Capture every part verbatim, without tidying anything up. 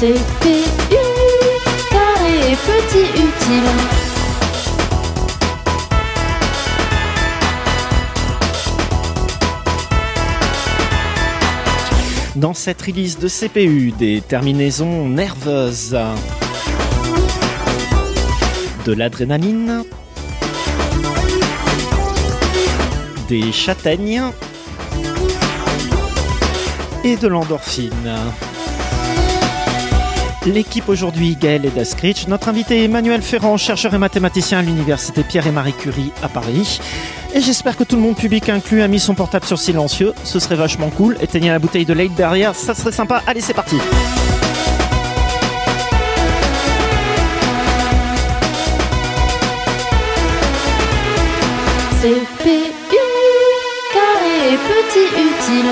C P U, carré et petit utile. Dans cette release de C P U, des terminaisons nerveuses, de l'adrénaline, des châtaignes et de l'endorphine. L'équipe aujourd'hui, Gaël et Dascritch. Notre invité Emmanuel Ferrand, chercheur et mathématicien à l'université Pierre et Marie Curie à Paris. Et j'espère que tout le monde, public inclus, a mis son portable sur silencieux. Ce serait vachement cool. Éteignez la bouteille de Late derrière, ça serait sympa. Allez, c'est parti. C P U, carré et petit utile.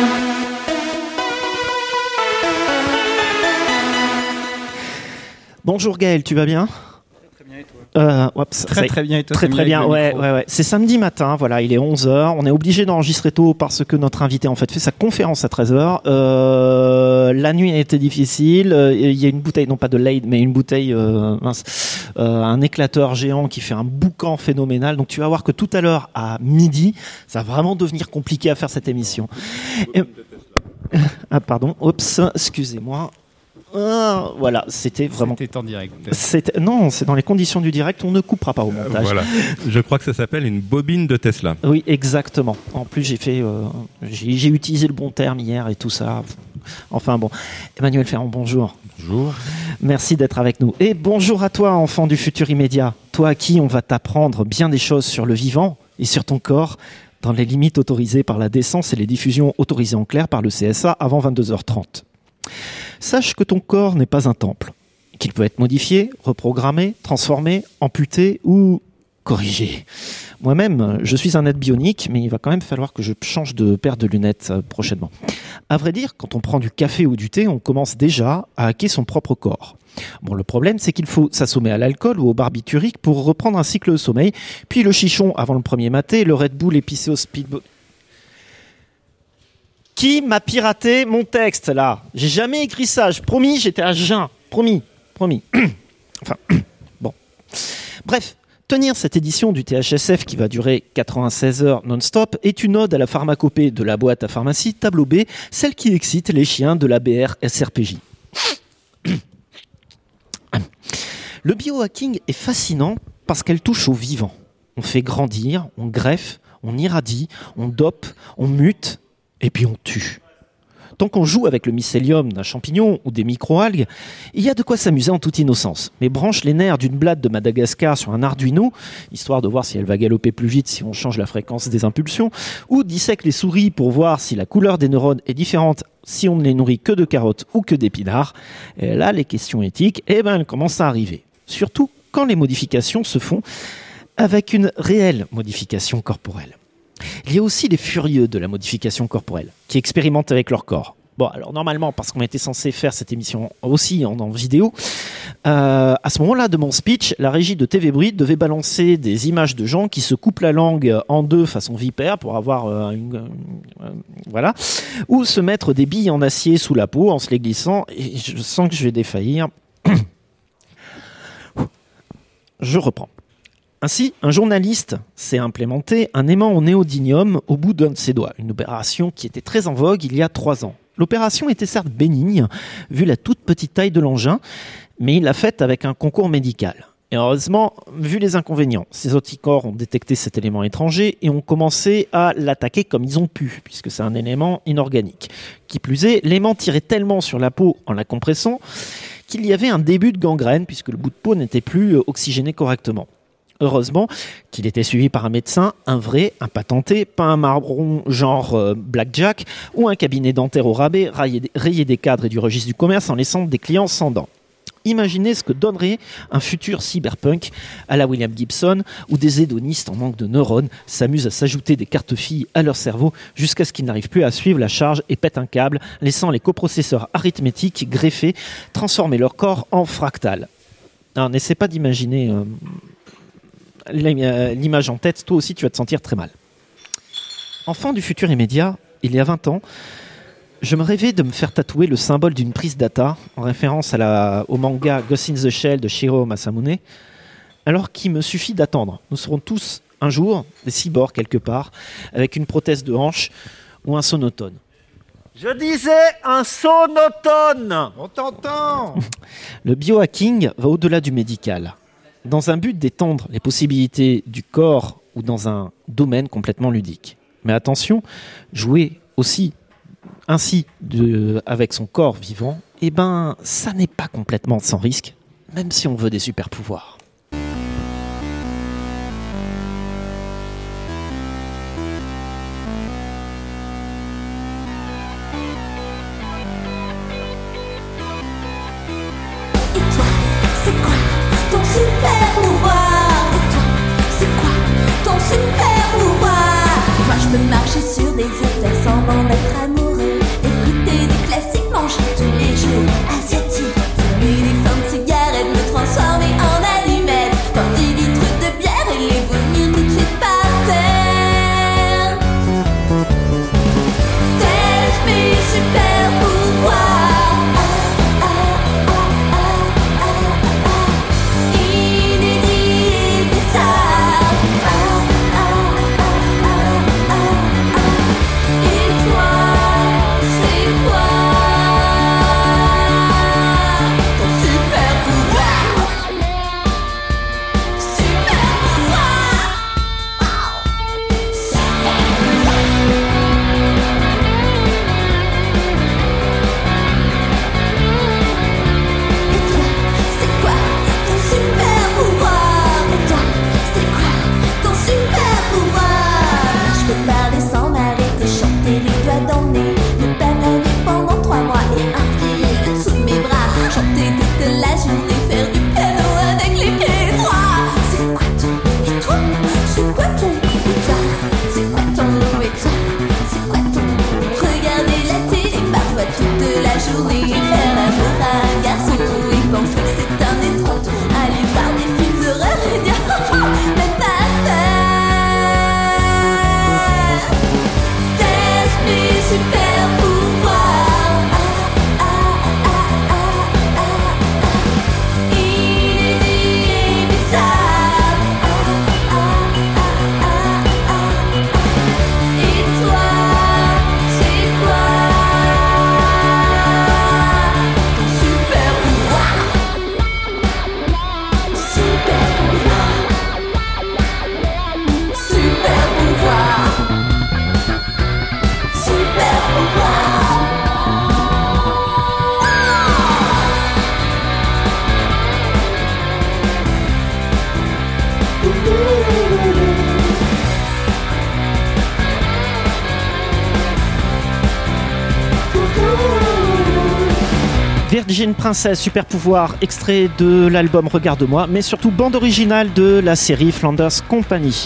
Bonjour Gaël, tu vas bien ? Très bien et toi ? Euh, oups, Très très bien et toi ? Très très bien, ouais, ouais, ouais. C'est samedi matin, voilà, il est onze heures. On est obligé d'enregistrer tôt parce que notre invité en fait fait sa conférence à treize heures. Euh, la nuit a été difficile. Il y a une bouteille, non pas de Lade, mais une bouteille, euh, mince, euh, un éclateur géant qui fait un boucan phénoménal. Donc tu vas voir que tout à l'heure à midi, ça va vraiment devenir compliqué à faire cette émission. Et... Ah pardon, oups, excusez-moi. Ah, voilà, c'était vraiment. C'était en direct. C'était... Non, c'est dans les conditions du direct, on ne coupera pas au montage. Euh, voilà, je crois que ça s'appelle une bobine de Tesla. Oui, exactement. En plus, j'ai fait, euh, j'ai, j'ai utilisé le bon terme hier et tout ça. Enfin bon, Emmanuel Ferrand, bonjour. Bonjour. Merci d'être avec nous. Et bonjour à toi, enfant du futur immédiat. Toi à qui on va t'apprendre bien des choses sur le vivant et sur ton corps, dans les limites autorisées par la décence et les diffusions autorisées en clair par le C S A avant vingt-deux heures trente. Sache que ton corps n'est pas un temple, qu'il peut être modifié, reprogrammé, transformé, amputé ou corrigé. Moi-même, je suis un être bionique, mais il va quand même falloir que je change de paire de lunettes euh, prochainement. À vrai dire, quand on prend du café ou du thé, on commence déjà à hacker son propre corps. Bon, le problème, c'est qu'il faut s'assommer à l'alcool ou au barbiturique pour reprendre un cycle de sommeil, puis le chichon avant le premier maté, le Red Bull épicé au speedball. Qui m'a piraté mon texte, là ? J'ai jamais écrit ça. Je promis, j'étais à jeun. Promis, promis. Enfin, bon. Bref, tenir cette édition du T H S F qui va durer quatre-vingt-seize heures non-stop est une ode à la pharmacopée de la boîte à pharmacie Tableau B, celle qui excite les chiens de la B R S R P J. Le biohacking est fascinant parce qu'elle touche au vivant. On fait grandir, on greffe, on irradie, on dope, on mute... Et puis on tue. Tant qu'on joue avec le mycélium d'un champignon ou des microalgues, il y a de quoi s'amuser en toute innocence. Mais branche les nerfs d'une blatte de Madagascar sur un Arduino, histoire de voir si elle va galoper plus vite si on change la fréquence des impulsions, ou dissèque les souris pour voir si la couleur des neurones est différente si on ne les nourrit que de carottes ou que d'épinards. Et là, les questions éthiques, eh ben, elles commencent à arriver. Surtout quand les modifications se font avec une réelle modification corporelle. Il y a aussi les furieux de la modification corporelle, qui expérimentent avec leur corps. Bon, alors normalement, parce qu'on était censé faire cette émission aussi en, en vidéo, euh, à ce moment-là de mon speech, la régie de T V Bruit devait balancer des images de gens qui se coupent la langue en deux façon vipère pour avoir euh, une, euh, voilà, ou se mettre des billes en acier sous la peau en se les glissant. Et je sens que je vais défaillir. Je reprends. Ainsi, un journaliste s'est implémenté un aimant au néodymium au bout d'un de ses doigts, une opération qui était très en vogue il y a trois ans. L'opération était certes bénigne, vu la toute petite taille de l'engin, mais il l'a faite avec un concours médical. Et heureusement, vu les inconvénients, ces anticorps ont détecté cet élément étranger et ont commencé à l'attaquer comme ils ont pu, puisque c'est un élément inorganique. Qui plus est, l'aimant tirait tellement sur la peau en la compressant qu'il y avait un début de gangrène, puisque le bout de peau n'était plus oxygéné correctement. Heureusement qu'il était suivi par un médecin, un vrai, un patenté, pas un marron genre euh, Blackjack ou un cabinet dentaire au rabais rayé, rayé des cadres et du registre du commerce en laissant des clients sans dents. Imaginez ce que donnerait un futur cyberpunk à la William Gibson où des hédonistes en manque de neurones s'amusent à s'ajouter des cartes-filles à leur cerveau jusqu'à ce qu'ils n'arrivent plus à suivre la charge et pètent un câble, laissant les coprocesseurs arithmétiques greffés transformer leur corps en fractal. Alors n'essaie pas d'imaginer... Euh, l'image en tête, toi aussi tu vas te sentir très mal. Enfant du futur immédiat, il y a vingt ans, Je me rêvais de me faire tatouer le symbole d'une prise data, en référence à la, au manga Ghost in the Shell de Shiro Masamune, alors qu'il me suffit d'attendre. Nous serons tous, un jour, des cyborgs quelque part, avec une prothèse de hanche ou un sonotone. Je disais un sonotone. On t'entend. Le biohacking va au-delà du médical. Dans un but d'étendre les possibilités du corps ou dans un domaine complètement ludique. Mais attention, jouer aussi ainsi de, avec son corps vivant, eh ben, ça n'est pas complètement sans risque, même si on veut des super pouvoirs. Je peux marcher sur des îles, faire semblant d'être amoureux, écouter des classiques, manger tous les jours asiatiques, fumer des fins de cigarettes, me transformer en allumette, boire des litres de bière et les vomir tout de suite par terre. Tels mes super pouvoirs, ah, ah, ah, ah, ah, ah, inédits et bizarres. Virgin Princess, super pouvoir, extrait de l'album Regarde-moi, mais surtout bande originale de la série Flanders Company.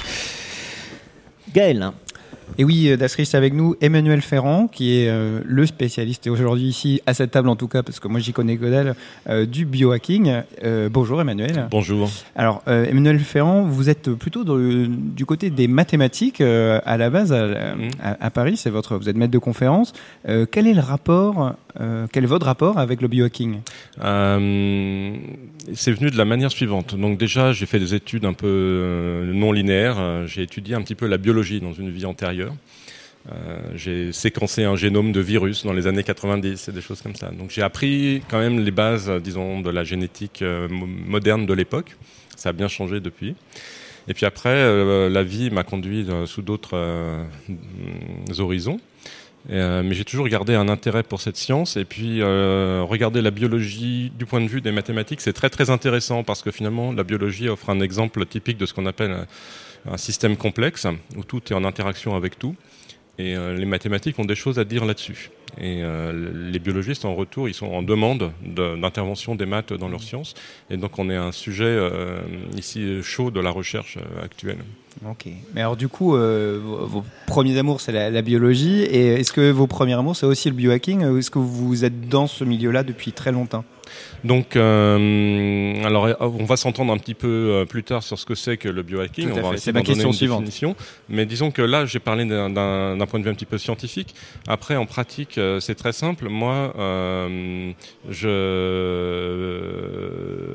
Gaël. Et oui, d'Astris avec nous, Emmanuel Ferrand, qui est euh, le spécialiste, et aujourd'hui ici, à cette table en tout cas, parce que moi j'y connais que dalle, euh, du biohacking. Euh, bonjour Emmanuel. Bonjour. Alors, euh, Emmanuel Ferrand, vous êtes plutôt dans le, du côté des mathématiques, euh, à la base, à, mmh. à, à Paris, c'est votre, vous êtes maître de conférence. Euh, quel est le rapport, euh, quel est votre rapport avec le biohacking ? euh, C'est venu de la manière suivante. Donc déjà, j'ai fait des études un peu euh, non linéaires. J'ai étudié un petit peu la biologie dans une vie antérieure. Euh, j'ai séquencé un génome de virus dans les années quatre-vingt-dix et des choses comme ça. Donc j'ai appris quand même les bases, disons, de la génétique euh, moderne de l'époque. Ça a bien changé depuis. Et puis après, euh, la vie m'a conduit euh, sous d'autres euh, horizons. Euh, mais j'ai toujours gardé un intérêt pour cette science. Et puis, euh, regarder la biologie du point de vue des mathématiques, c'est très très intéressant parce que finalement, la biologie offre un exemple typique de ce qu'on appelle un, un système complexe où tout est en interaction avec tout. Et euh, les mathématiques ont des choses à dire là-dessus. Et euh, les biologistes, en retour, ils sont en demande de, d'intervention des maths dans leurs sciences. Et donc, on est un sujet euh, ici chaud de la recherche euh, actuelle. Ok. Mais alors, du coup, euh, vos, vos premiers amours, c'est la, la biologie. Et est-ce que vos premiers amours, c'est aussi le biohacking ? Ou est-ce que vous êtes dans ce milieu-là depuis très longtemps ? Donc, euh, alors, on va s'entendre un petit peu euh, plus tard sur ce que c'est que le biohacking. Tout à on va fait. essayer C'est ma d'en donner question une suivante. définition. Mais disons que là, j'ai parlé d'un, d'un, d'un point de vue un petit peu scientifique. Après, en pratique, pratique, euh, c'est très simple. Moi, euh, je... Euh,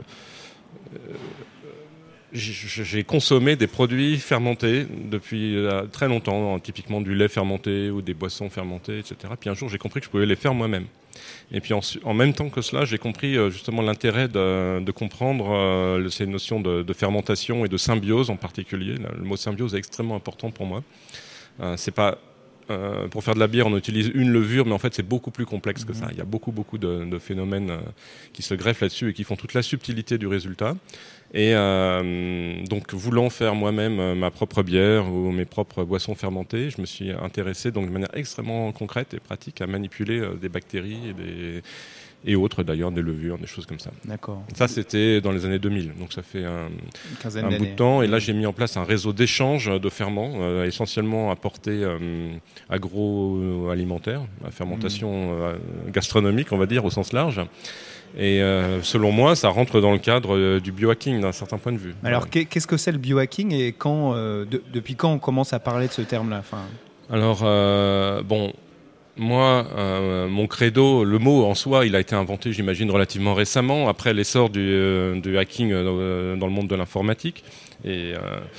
J'ai consommé des produits fermentés depuis euh, très longtemps, typiquement du lait fermenté ou des boissons fermentées, et cetera. Puis un jour, j'ai compris que je pouvais les faire moi-même. Et puis en, en même temps que cela, j'ai compris euh, justement l'intérêt de, de comprendre euh, ces notions de, de fermentation et de symbiose en particulier. Le mot symbiose est extrêmement important pour moi. Euh, c'est pas euh, pour faire de la bière, on utilise une levure, mais en fait, c'est beaucoup plus complexe que ça. Il y a beaucoup, beaucoup de, de phénomènes euh, qui se greffent là-dessus et qui font toute la subtilité du résultat. Et euh, donc, voulant faire moi-même euh, ma propre bière ou mes propres boissons fermentées, je me suis intéressé donc de manière extrêmement concrète et pratique à manipuler euh, des bactéries et, des, et autres d'ailleurs, des levures, des choses comme ça. D'accord. Ça, c'était dans les années deux mille, donc ça fait un, quinzaine un bout d'années. de temps. Et là, j'ai mis en place un réseau d'échange de ferments, euh, essentiellement à portée euh, agroalimentaire, à fermentation euh, gastronomique, on va dire, au sens large. Et euh, selon moi, ça rentre dans le cadre euh, du biohacking d'un certain point de vue. Alors, voilà. qu'est-ce que c'est le biohacking et quand, euh, de, depuis quand on commence à parler de ce terme-là? Enfin... Alors, euh, bon, moi, euh, mon credo, le mot en soi, il a été inventé, j'imagine, relativement récemment, après l'essor du, euh, du hacking euh, dans le monde de l'informatique. Et... Euh,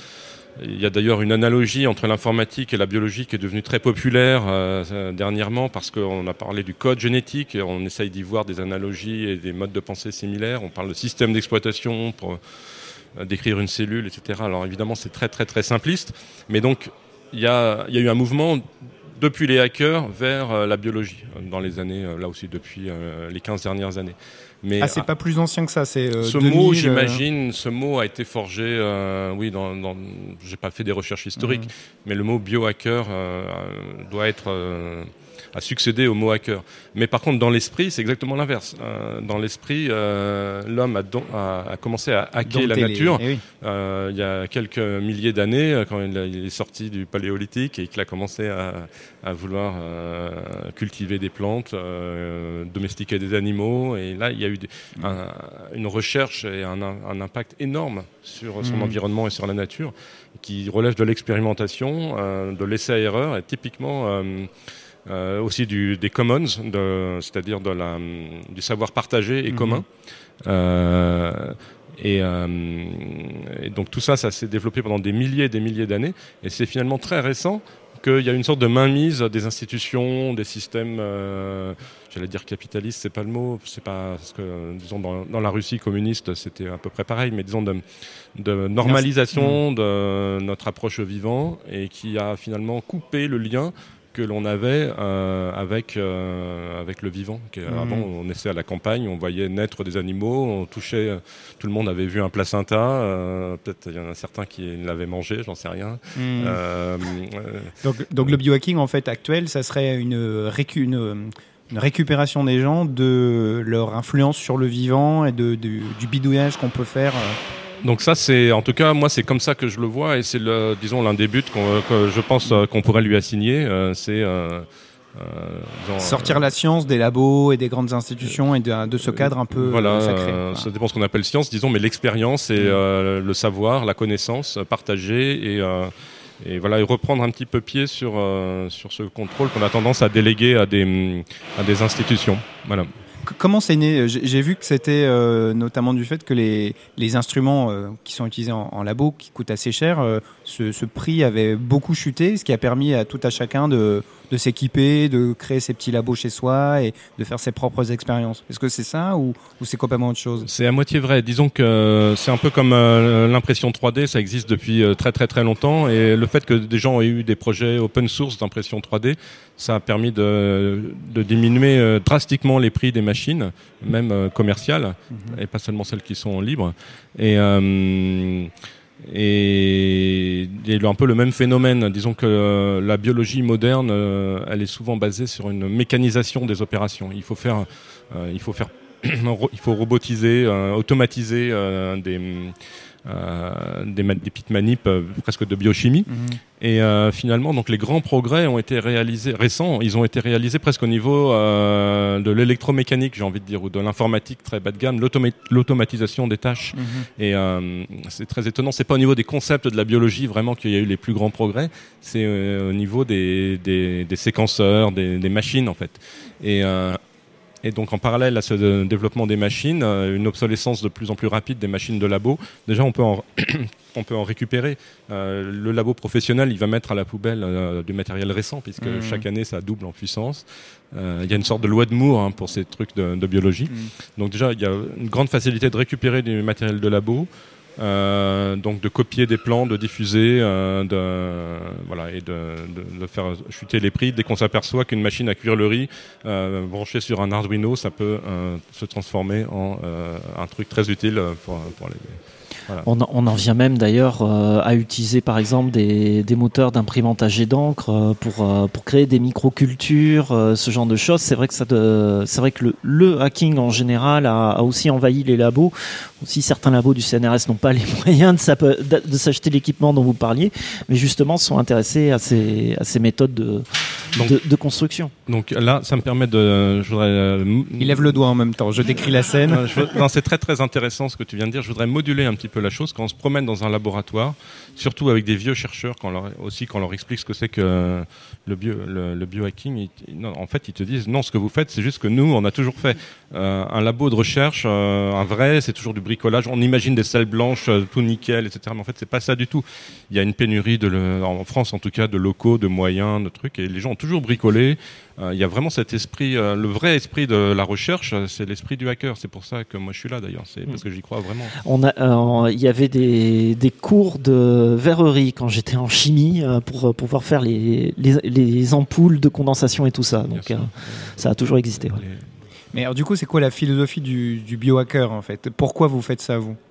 Il y a d'ailleurs une analogie entre l'informatique et la biologie qui est devenue très populaire euh, dernièrement parce qu'on a parlé du code génétique et on essaye d'y voir des analogies et des modes de pensée similaires. On parle de système d'exploitation pour euh, décrire une cellule, et cetera. Alors évidemment, c'est très très très simpliste. Mais donc, il y a, il y a eu un mouvement depuis les hackers vers euh, la biologie dans les années, euh, là aussi depuis euh, les quinze dernières années. Mais, ah, c'est ah, pas plus ancien que ça, c'est euh, ce deux mille, mot, j'imagine, ce mot a été forgé, euh, oui, dans, dans, j'ai pas fait des recherches historiques, mmh. mais le mot biohacker euh, doit être, euh, a succédé au mot hacker. Mais par contre, dans l'esprit, c'est exactement l'inverse. Euh, dans l'esprit, euh, l'homme a, don, a, a commencé à hacker Dompter la nature les... eh oui. euh, il y a quelques milliers d'années, quand il, a, il est sorti du paléolithique et qu'il a commencé à, à vouloir euh, cultiver des plantes, euh, domestiquer des animaux, et là, il y a eu des, un, une recherche et un, un impact énorme sur son mmh. environnement et sur la nature, qui relève de l'expérimentation, euh, de l'essai-erreur, et typiquement euh, euh, aussi du, des commons, de, c'est-à-dire de la, du savoir partagé et mmh. commun. Euh, et, euh, et donc tout ça, ça s'est développé pendant des milliers et des milliers d'années, et c'est finalement très récent qu'il y a une sorte de mainmise des institutions, des systèmes, euh, j'allais dire capitalistes, c'est pas le mot, c'est pas, parce que, disons, dans, dans la Russie communiste, c'était à peu près pareil, mais disons de, de normalisation de notre approche au vivant, et qui a finalement coupé le lien que l'on avait euh, avec, euh, avec le vivant. Mmh. Avant, on naissait à la campagne, on voyait naître des animaux, on touchait, tout le monde avait vu un placenta, euh, peut-être il y en a certains qui l'avaient mangé, j'en sais rien. Mmh. Euh, euh, donc, donc le biohacking en fait actuel, ça serait une, récu- une, une récupération des gens de leur influence sur le vivant et de, de, du bidouillage qu'on peut faire. Euh... Donc ça, c'est, en tout cas, moi, c'est comme ça que je le vois, et c'est, le, disons, l'un des buts qu'on, que je pense qu'on pourrait lui assigner, euh, c'est euh, euh, disons, sortir euh, la science des labos et des grandes institutions et de, de ce cadre un peu voilà, sacré. Euh, ça dépend ce qu'on appelle science, disons, mais l'expérience et euh, le savoir, la connaissance partagée, et, euh, et voilà, et reprendre un petit peu pied sur euh, sur ce contrôle qu'on a tendance à déléguer à des à des institutions. Voilà. Comment c'est né ? J'ai vu que c'était euh, notamment du fait que les, les instruments euh, qui sont utilisés en, en labo, qui coûtent assez cher, euh, ce, ce prix avait beaucoup chuté, ce qui a permis à tout à chacun de, de s'équiper, de créer ses petits labos chez soi et de faire ses propres expériences. Est-ce que c'est ça ou, ou c'est complètement autre chose ? C'est à moitié vrai. Disons que c'est un peu comme euh, l'impression trois D, ça existe depuis euh, très très très longtemps, et le fait que des gens aient eu des projets open source d'impression trois D, ça a permis de, de diminuer euh, drastiquement les prix des machines, même euh, commerciales, mmh. et pas seulement celles qui sont libres. Et, euh, et il y a un peu le même phénomène. Disons que euh, la biologie moderne, euh, elle est souvent basée sur une mécanisation des opérations. Il faut faire, euh, il faut faire, il faut robotiser, euh, automatiser euh, des euh, des, ma- des petites manips euh, presque de biochimie. Mhm. Et euh, finalement, donc les grands progrès ont été réalisés récents. Ils ont été réalisés presque au niveau euh, de l'électromécanique, j'ai envie de dire, ou de l'informatique très bas de gamme, l'automa- l'automatisation des tâches. Mhm. Et euh, c'est très étonnant. C'est pas au niveau des concepts de la biologie vraiment qu'il y a eu les plus grands progrès. C'est euh, au niveau des, des, des séquenceurs, des, des machines en fait. Et euh, Et donc en parallèle à ce de- développement des machines, euh, une obsolescence de plus en plus rapide des machines de labo. Déjà, on peut en, on peut en récupérer. Euh, le labo professionnel, il va mettre à la poubelle euh, du matériel récent, puisque Mmh. chaque année, ça double en puissance. Euh, il y a une sorte de loi de Moore hein, pour ces trucs de, de biologie. Mmh. Donc déjà, il y a une grande facilité de récupérer du matériel de labo. Euh, donc de copier des plans, de diffuser, euh, de, voilà, et de, de, de faire chuter les prix. Dès qu'on s'aperçoit qu'une machine à cuire le riz euh, branchée sur un Arduino, ça peut euh, se transformer en euh, un truc très utile pour, pour les... Voilà. On, en- on en vient même d'ailleurs euh, à utiliser par exemple des, des moteurs d'imprimante à jet d'encre euh, pour, euh, pour créer des microcultures, euh, ce genre de choses. C'est vrai que, ça de- c'est vrai que le, le hacking en général a, a aussi envahi les labos. Aussi, certains labos du C N R S n'ont pas les moyens de, s'app- de, de s'acheter l'équipement dont vous parliez, mais justement sont intéressés à ces, à ces méthodes de, Donc- de, de construction. Donc là, ça me permet de... Je voudrais, euh, m- Il lève le doigt en même temps. Je décris la scène. Euh, je veux- non, c'est très très intéressant ce que tu viens de dire. Je voudrais moduler un petit peu la chose. Quand on se promène dans un laboratoire, surtout avec des vieux chercheurs, quand on leur, aussi quand on leur explique ce que c'est que euh, le, bio, le, le biohacking, ils- non, en fait ils te disent non, ce que vous faites, c'est juste que nous, on a toujours fait euh, un labo de recherche, euh, un vrai, c'est toujours du bricolage. On imagine des salles blanches, euh, tout nickel, et cetera. Mais en fait, c'est pas ça du tout. Il y a une pénurie de le, en France en tout cas de locaux, de moyens, de trucs, et les gens ont toujours bricolé. Euh, il y a vraiment cet esprit, euh, le vrai esprit de la recherche, euh, c'est l'esprit du hacker. C'est pour ça que moi je suis là d'ailleurs, c'est parce que j'y crois vraiment. On a, euh, il y avait des, des cours de verrerie quand j'étais en chimie euh, pour euh, pouvoir faire les, les, les ampoules de condensation et tout ça. Bien Donc sûr. euh, ça a toujours existé. Ouais. Les- Mais alors du coup, c'est quoi la philosophie du, du biohacker en fait? Pourquoi vous faites ça vous?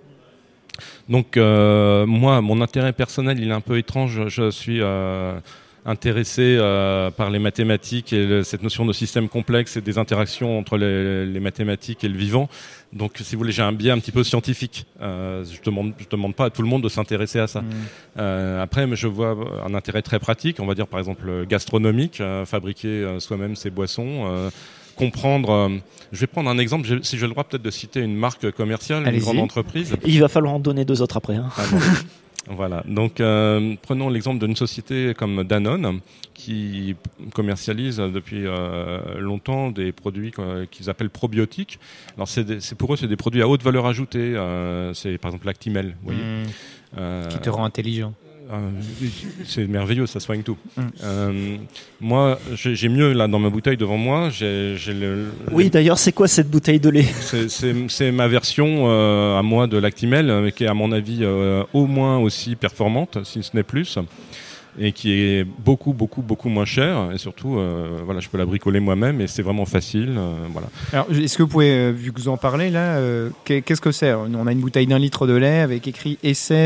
Donc euh, moi, mon intérêt personnel, il est un peu étrange. Je suis euh, intéressé euh, par les mathématiques et le- cette notion de système complexe et des interactions entre les, les mathématiques et le vivant. Donc, si vous voulez, j'ai un biais un petit peu scientifique. Euh, je ne demande, je demande pas à tout le monde de s'intéresser à ça. Mmh. Euh, après, mais je vois un intérêt très pratique, on va dire par exemple gastronomique, euh, fabriquer euh, soi-même ses boissons. Euh, comprendre. Euh, je vais prendre un exemple, j'ai- si j'ai le droit peut-être de citer une marque commerciale, une Allez-y. grande entreprise. Il va falloir en donner deux autres après. Hein. Ah bon. Voilà. Donc, euh, prenons l'exemple d'une société comme Danone qui commercialise depuis euh, longtemps des produits euh, qu'ils appellent probiotiques. Alors, c'est, des- c'est pour eux, c'est des produits à haute valeur ajoutée. Euh, c'est par exemple Lactimel, vous voyez. Mmh. Euh, Qui te rend intelligent. euh, c'est merveilleux, ça soigne tout. Mm. Euh, moi, j'ai, j'ai mieux là dans ma bouteille devant moi. J'ai, j'ai le, Oui, d'ailleurs, c'est quoi cette bouteille de lait? c'est, c'est, c'est ma version euh, à moi de Lactimel, euh, qui est à mon avis euh, au moins aussi performante, si ce n'est plus, et qui est beaucoup, beaucoup, beaucoup moins chère. Et surtout, euh, voilà, je peux la bricoler moi-même et c'est vraiment facile. euh, voilà. Alors, est-ce que vous pouvez, euh, vu que vous en parlez là, euh, qu'est- qu'est-ce que c'est? On a une bouteille d'un litre de lait avec écrit essai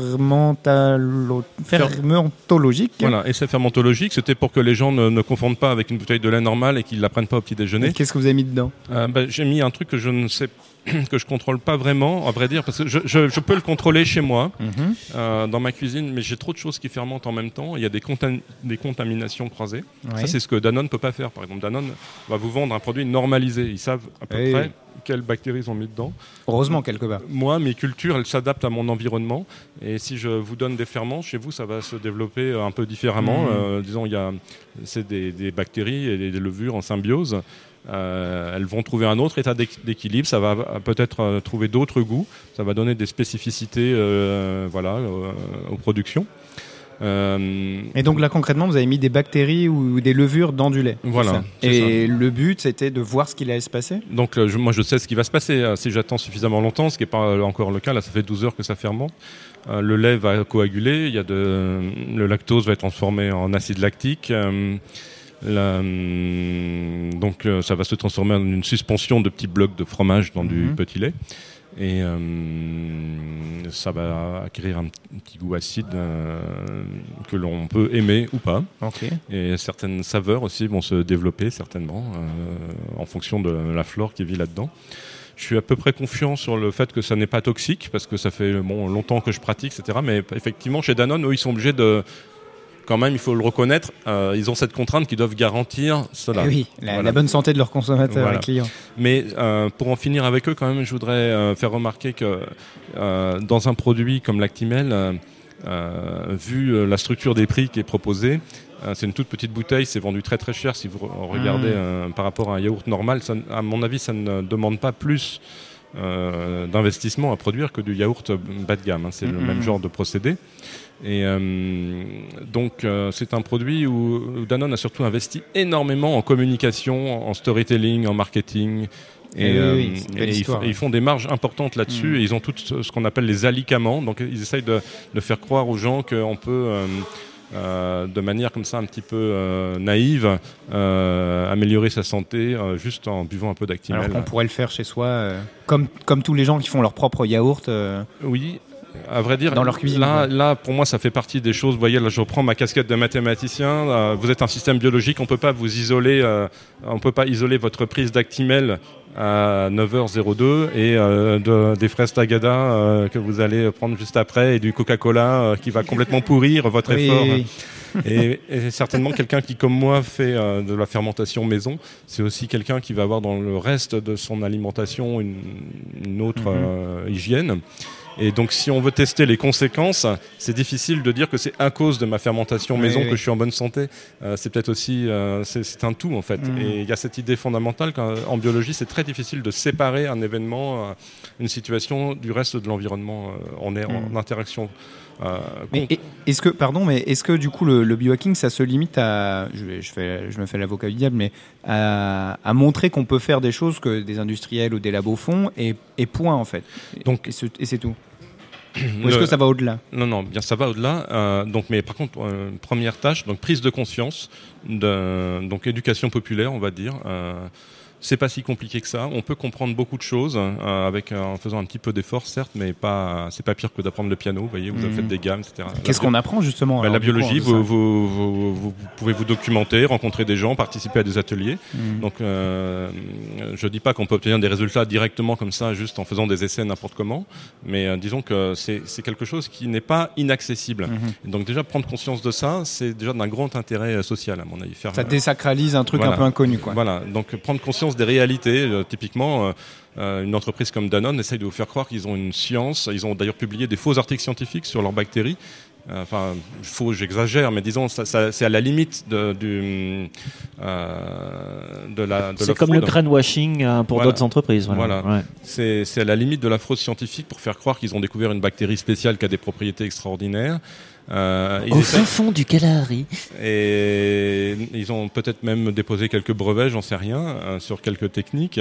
fermentalo- fermentologique. Voilà, essai fermentologique, c'était pour que les gens ne, ne confondent pas avec une bouteille de lait normale et qu'ils la prennent pas au petit déjeuner. Et qu'est-ce que vous avez mis dedans? Euh, bah, j'ai mis un truc que je ne sais que je contrôle pas vraiment, à vrai dire, parce que je, je, je peux le contrôler chez moi, Mhm. euh, dans ma cuisine, mais j'ai trop de choses qui fermentent en même temps. Il y a des, contam- des contaminations croisées. Ouais. Ça, c'est ce que Danone peut pas faire. Par exemple, Danone va vous vendre un produit normalisé. Ils savent à peu Oui. près quelles bactéries ils ont mis dedans. Heureusement, quelque part. Moi, mes cultures, elles s'adaptent à mon environnement. Et si je vous donne des ferments, chez vous, ça va se développer un peu différemment. Mhm. Euh, disons, il y a c'est des, des bactéries et des, des levures en symbiose. Euh, elles vont trouver un autre état d'équ- d'équilibre. Ça va euh, peut-être euh, trouver d'autres goûts. Ça va donner des spécificités, euh, voilà, euh, aux productions. Euh, Et donc là, concrètement, vous avez mis des bactéries ou des levures dans du lait. c'est Voilà, ça c'est Et le but, c'était de voir ce qu'il allait se passer. Donc euh, je- moi je sais ce qui va se passer euh, si j'attends suffisamment longtemps, ce qui n'est pas euh, encore le cas. Là ça fait douze heures que ça fermente. Euh, le lait va coaguler, il y a de, le lactose va être transformé en acide lactique. euh, la- hum, donc euh, ça va se transformer en une suspension de petits blocs de fromage dans du Mhm. petit lait. Et euh, ça va acquérir un, un petit goût acide euh, que l'on peut aimer ou pas. Ok. Et certaines saveurs aussi vont se développer certainement euh, en fonction de la flore qui vit là-dedans. Je suis à peu près confiant sur le fait que ça n'est pas toxique, parce que ça fait bon, longtemps que je pratique, et cetera. Mais effectivement, chez Danone, eux, ils sont obligés de... Quand même, il faut le reconnaître, euh, ils ont cette contrainte qu'ils doivent garantir cela. Eh oui, la, Voilà. la bonne santé de leurs consommateurs Voilà. et clients. Mais euh, pour en finir avec eux, quand même, je voudrais euh, faire remarquer que euh, dans un produit comme l'Actimel, euh, euh, vu euh, la structure des prix qui est proposée, euh, c'est une toute petite bouteille, c'est vendu très très cher si vous re- regardez Mmh. euh, par rapport à un yaourt normal. Ça, à mon avis, ça ne demande pas plus euh, d'investissement à produire que du yaourt bas de gamme. Hein. C'est Mmh. le même genre de procédé. Et euh, donc euh, c'est un produit où, où Danone a surtout investi énormément en communication, en storytelling, en marketing. Et, Eh oui, euh, oui, c'est une belle et ils, histoire, f- et ils font des marges importantes là-dessus. Mm. Et ils ont tout ce ce qu'on appelle les alicaments. Donc ils essayent de, de faire croire aux gens qu'on peut, euh, euh, de manière comme ça un petit peu euh, naïve, euh, améliorer sa santé euh, juste en buvant un peu d'Actimel. Alors qu'on pourrait le faire chez soi, euh, comme, comme tous les gens qui font leur propre yaourt. euh, Oui, à vrai dire, Dans leur cuisine, là, quoi. là, pour moi, ça fait partie des choses. Vous voyez, là, je reprends ma casquette de mathématicien. Euh, vous êtes un système biologique, on peut pas vous isoler, euh, on peut pas isoler votre prise d'Actimel à neuf heures deux et euh, de, des fraises Tagada euh, que vous allez prendre juste après et du Coca-Cola euh, qui va complètement pourrir votre oui, effort. oui, oui. Et, et certainement quelqu'un qui, comme moi, fait euh, de la fermentation maison, c'est aussi quelqu'un qui va avoir dans le reste de son alimentation une, une autre Mhm. euh, hygiène. Et donc, si on veut tester les conséquences, c'est difficile de dire que c'est à cause de ma fermentation Oui, maison oui. que je suis en bonne santé. Euh, c'est peut-être aussi, euh, c'est, c'est un tout en fait. Mhm. Et il y a cette idée fondamentale qu'en biologie, c'est très difficile de séparer un événement, euh, une situation du reste de l'environnement. Euh, on est en Mhm. interaction. Euh, Mais con- et- est-ce que, pardon, mais est-ce que du coup le, le biohacking, ça se limite à, je, vais- je, fais, je me fais l'avocat du diable, mais à, à montrer qu'on peut faire des choses que des industriels ou des labos font et, et point en fait. Donc- et, ce- et c'est tout. Ou est-ce le- que ça va au-delà? Non, non, bien ça va au-delà. Euh, donc, mais par contre, euh, première tâche, donc prise de conscience, de, donc éducation populaire, on va dire. Euh, c'est pas si compliqué que ça. On peut comprendre beaucoup de choses euh, avec euh, en faisant un petit peu d'effort, certes, mais pas. C'est pas pire que d'apprendre le piano. Vous voyez, vous Mhm. faites des gammes, et cetera. Qu'est-ce La qu'on apprend justement Bah, alors, la du coup, biologie, de vous, ça vous, vous, vous pouvez vous documenter, rencontrer des gens, participer à des ateliers. Mhm. Donc, euh, je dis pas qu'on peut obtenir des résultats directement comme ça, juste en faisant des essais n'importe comment, mais euh, disons que c'est c'est quelque chose qui n'est pas inaccessible. Mhm. Donc déjà prendre conscience de ça, c'est déjà d'un grand intérêt euh, social à mon avis. Faire, Ça euh, désacralise un truc voilà. un peu inconnu, quoi. Voilà, donc prendre conscience des réalités, euh, typiquement. euh, euh, une entreprise comme Danone essaye de vous faire croire qu'ils ont une science. Ils ont d'ailleurs publié des faux articles scientifiques sur leurs bactéries. Euh, Enfin, faux, j'exagère, mais disons, ça, ça, c'est à la limite de, du, euh, de la. De C'est la comme le fraude. greenwashing euh, pour Voilà. d'autres entreprises. Voilà. Voilà. Ouais. C'est c'est à la limite de la fraude scientifique pour faire croire qu'ils ont découvert une bactérie spéciale qui a des propriétés extraordinaires. Euh, ils Au essayent- fin fond du Kalahari. et ils ont peut-être même déposé quelques brevets, j'en sais rien, euh, sur quelques techniques.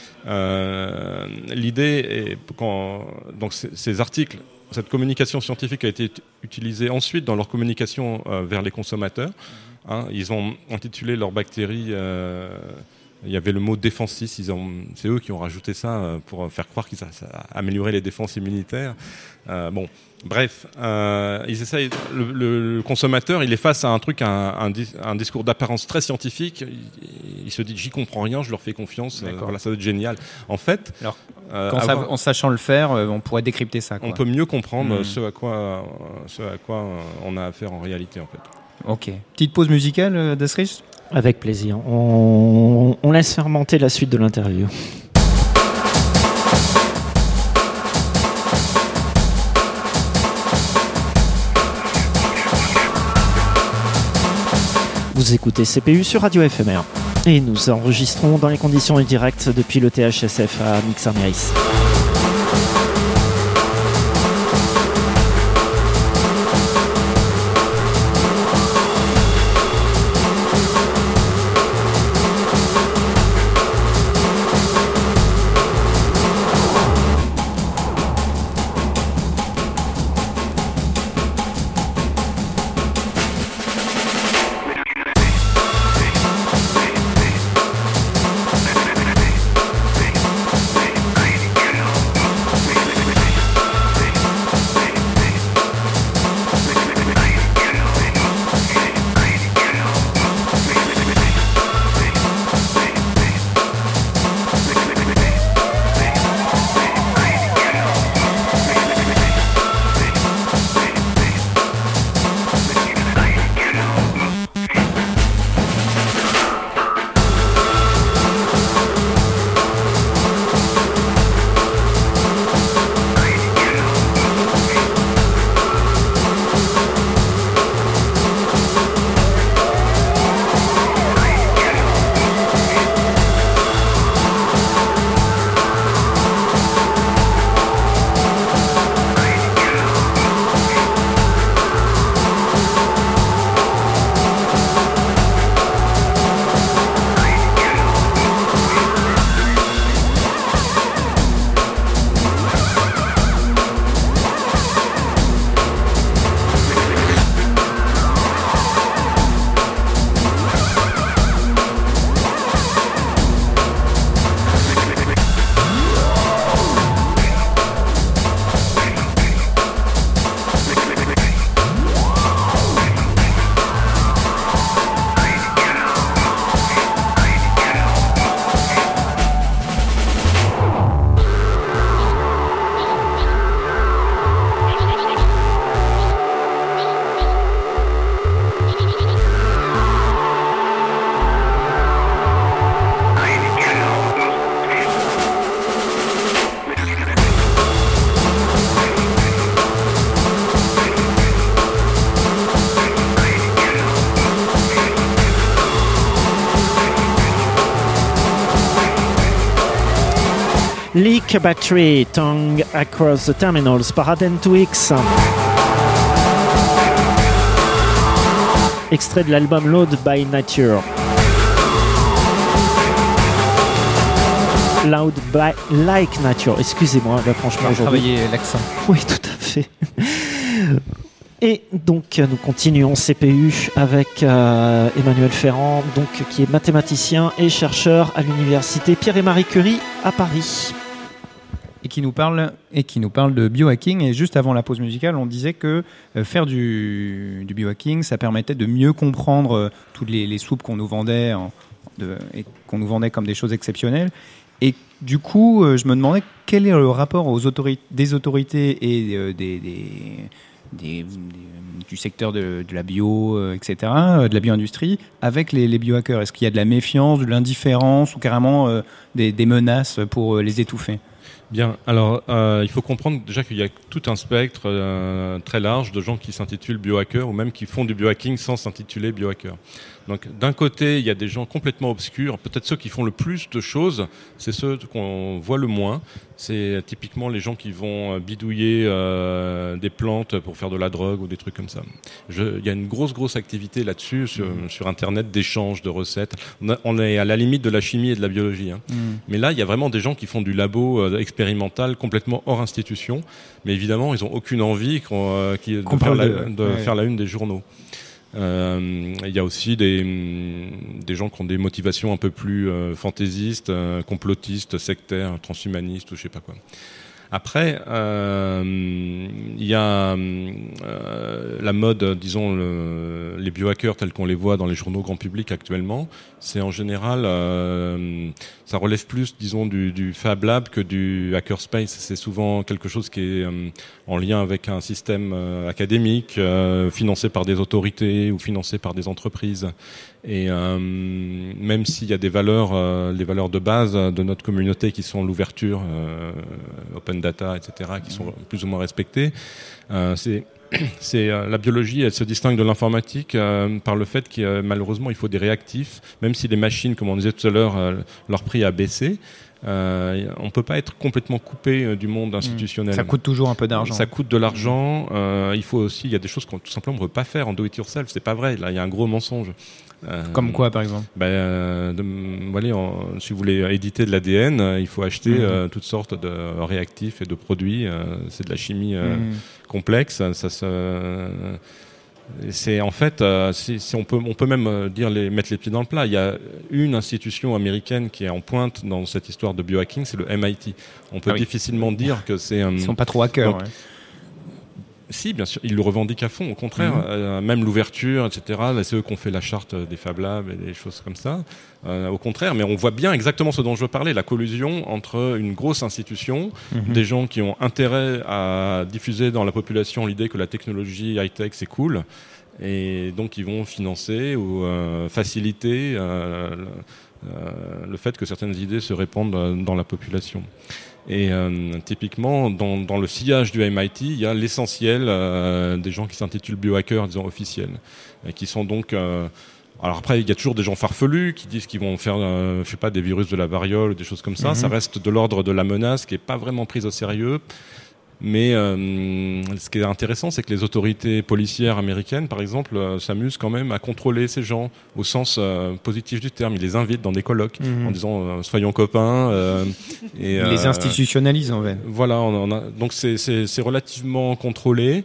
Euh, L'idée est quand donc c- ces articles, cette communication scientifique a été ut- utilisée ensuite dans leur communication euh, vers les consommateurs. Hein, ils ont intitulé leurs bactéries. Euh, il y avait le mot défensiste. Ils ont, c'est eux qui ont rajouté ça euh, pour faire croire qu'ils a, ça a amélioré les défenses immunitaires. Euh, bon, bref, euh, ils essayent. Le, le- le consommateur, il est face à un truc, un, un, dis- un discours d'apparence très scientifique. Il, il se dit, j'y comprends rien, je leur fais confiance. euh, D'accord. voilà, ça doit être génial. En fait, Alors, euh, Qu'en sa- avoir- en sachant le faire, euh, on pourrait décrypter ça, quoi. on peut mieux comprendre Mhm. ce à quoi, euh, ce à quoi euh, on a affaire en réalité, en fait. Ok. Petite pause musicale, euh, Dasrich. Avec plaisir. On, on laisse fermenter la suite de l'interview. Vous écoutez C P U sur Radio F M R et nous enregistrons dans les conditions directes depuis le T H S F à Mixer-Méris. Ridicule. Leak a battery tongue across the terminals par Aden Twix. Extrait de l'album Load by Nature. Loud by Like Nature. Excusez-moi, là, franchement, aujourd'hui. Travailler l'accent. Oui, tout à fait. Et donc, nous continuons C P U avec euh, Emmanuel Ferrand, donc, qui est mathématicien et chercheur à l'université Pierre et Marie Curie à Paris. Et qui nous parle et qui nous parle de biohacking. Et juste avant la pause musicale, on disait que euh, faire du, du biohacking, ça permettait de mieux comprendre euh, toutes les, les soupes qu'on nous vendait en, de, et qu'on nous vendait comme des choses exceptionnelles. Et du coup, euh, je me demandais quel est le rapport aux autorités, des autorités et euh, des, des, des, des, du secteur de, de la bio, euh, et cetera, euh, de la bioindustrie, avec les, les biohackers. Est-ce qu'il y a de la méfiance, de l'indifférence ou carrément euh, des, des menaces pour euh, les étouffer ? Bien, alors euh, il faut comprendre déjà qu'il y a tout un spectre euh, très large de gens qui s'intitulent biohackers ou même qui font du biohacking sans s'intituler biohackers. Donc d'un côté, il y a des gens complètement obscurs, peut-être ceux qui font le plus de choses, c'est ceux qu'on voit le moins. C'est typiquement les gens qui vont bidouiller euh, des plantes pour faire de la drogue ou des trucs comme ça. Je, il y a une grosse, grosse activité là-dessus sur, mmh. sur Internet, d'échange de recettes. On, a, on est à la limite de la chimie et de la biologie. Hein. Mmh. Mais là, il y a vraiment des gens qui font du labo euh, expérimental complètement hors institution. Mais évidemment, ils n'ont aucune envie qu'on, euh, qui, de, faire la, de ouais. faire la une des journaux. Euh, il y a aussi des, des gens qui ont des motivations un peu plus euh, fantaisistes, euh, complotistes, sectaires, transhumanistes ou je sais pas quoi. Après, euh, il y a euh, la mode, disons, le, les biohackers tels qu'on les voit dans les journaux grand public actuellement. C'est en général, euh, ça relève plus, disons, du, du Fab Lab que du hackerspace. C'est souvent quelque chose qui est euh, en lien avec un système euh, académique, euh, financé par des autorités ou financé par des entreprises. Et euh, même s'il y a des valeurs, euh, les valeurs de base de notre communauté qui sont l'ouverture, euh, open data, et cetera, qui sont plus ou moins respectées, euh, c'est, c'est euh, la biologie, elle se distingue de l'informatique euh, par le fait que euh, malheureusement il faut des réactifs, même si les machines, comme on disait tout à l'heure, euh, leur prix a baissé. Euh, on ne peut pas être complètement coupé euh, du monde institutionnel. Ça coûte toujours un peu d'argent. Ça coûte de l'argent. Euh, il faut aussi, il y a des choses qu'on tout simplement on ne peut pas faire en do it yourself. C'est pas vrai. Là, il y a un gros mensonge. Euh, Comme quoi, par exemple ben, euh, de, voilà, en, si vous voulez éditer de l'A D N, euh, il faut acheter mmh. euh, toutes sortes de réactifs et de produits. Euh, c'est de la chimie euh, mmh. complexe. Ça se euh, C'est en fait, euh, si, si on peut, on peut même dire les, mettre les pieds dans le plat. Il y a une institution américaine qui est en pointe dans cette histoire de biohacking, c'est le M I T. On peut ah oui. difficilement dire que c'est. Euh, Ils sont pas trop hackers. Donc, ouais. Si, bien sûr, ils le revendiquent à fond. Au contraire, mmh. euh, même l'ouverture, et cetera. Là, c'est eux qui ont fait la charte des Fab Labs et des choses comme ça. Euh, au contraire, mais on voit bien exactement ce dont je veux parler, la collusion entre une grosse institution, mmh. des gens qui ont intérêt à diffuser dans la population l'idée que la technologie high-tech, c'est cool, et donc ils vont financer ou euh, faciliter euh, euh, le fait que certaines idées se répandent dans la population. Et euh, typiquement, dans, dans le sillage du M I T, il y a l'essentiel euh, des gens qui s'intitulent biohackers, disons officiels, et qui sont donc... Euh, alors après, il y a toujours des gens farfelus qui disent qu'ils vont faire, euh, je sais pas, des virus de la variole ou des choses comme ça. Mm-hmm. Ça reste de l'ordre de la menace qui est pas vraiment prise au sérieux. Mais euh, ce qui est intéressant, c'est que les autorités policières américaines, par exemple, euh, s'amusent quand même à contrôler ces gens au sens euh, positif du terme. Ils les invitent dans des colloques mmh. en disant euh, soyons copains. Euh, et, Ils euh, les institutionnalisent en fait. Voilà, on, on a, donc c'est, c'est, c'est relativement contrôlé.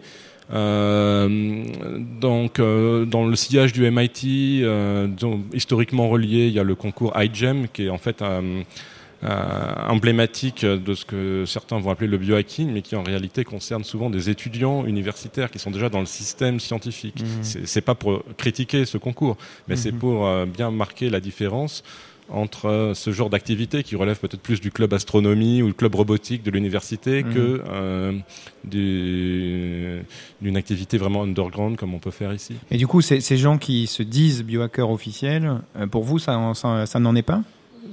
Euh, donc euh, dans le sillage du M I T, euh, donc, historiquement relié, il y a le concours iGEM qui est en fait un Euh, emblématique de ce que certains vont appeler le biohacking, mais qui en réalité concerne souvent des étudiants universitaires qui sont déjà dans le système scientifique. Mmh. C'est, c'est pas pour critiquer ce concours, mais mmh. c'est pour euh, bien marquer la différence entre euh, ce genre d'activité qui relève peut-être plus du club astronomie ou le club robotique de l'université mmh. que euh, du, d'une activité vraiment underground comme on peut faire ici. Et du coup, ces, ces gens qui se disent biohackers officiels, euh, pour vous, ça, ça, ça n'en est pas ?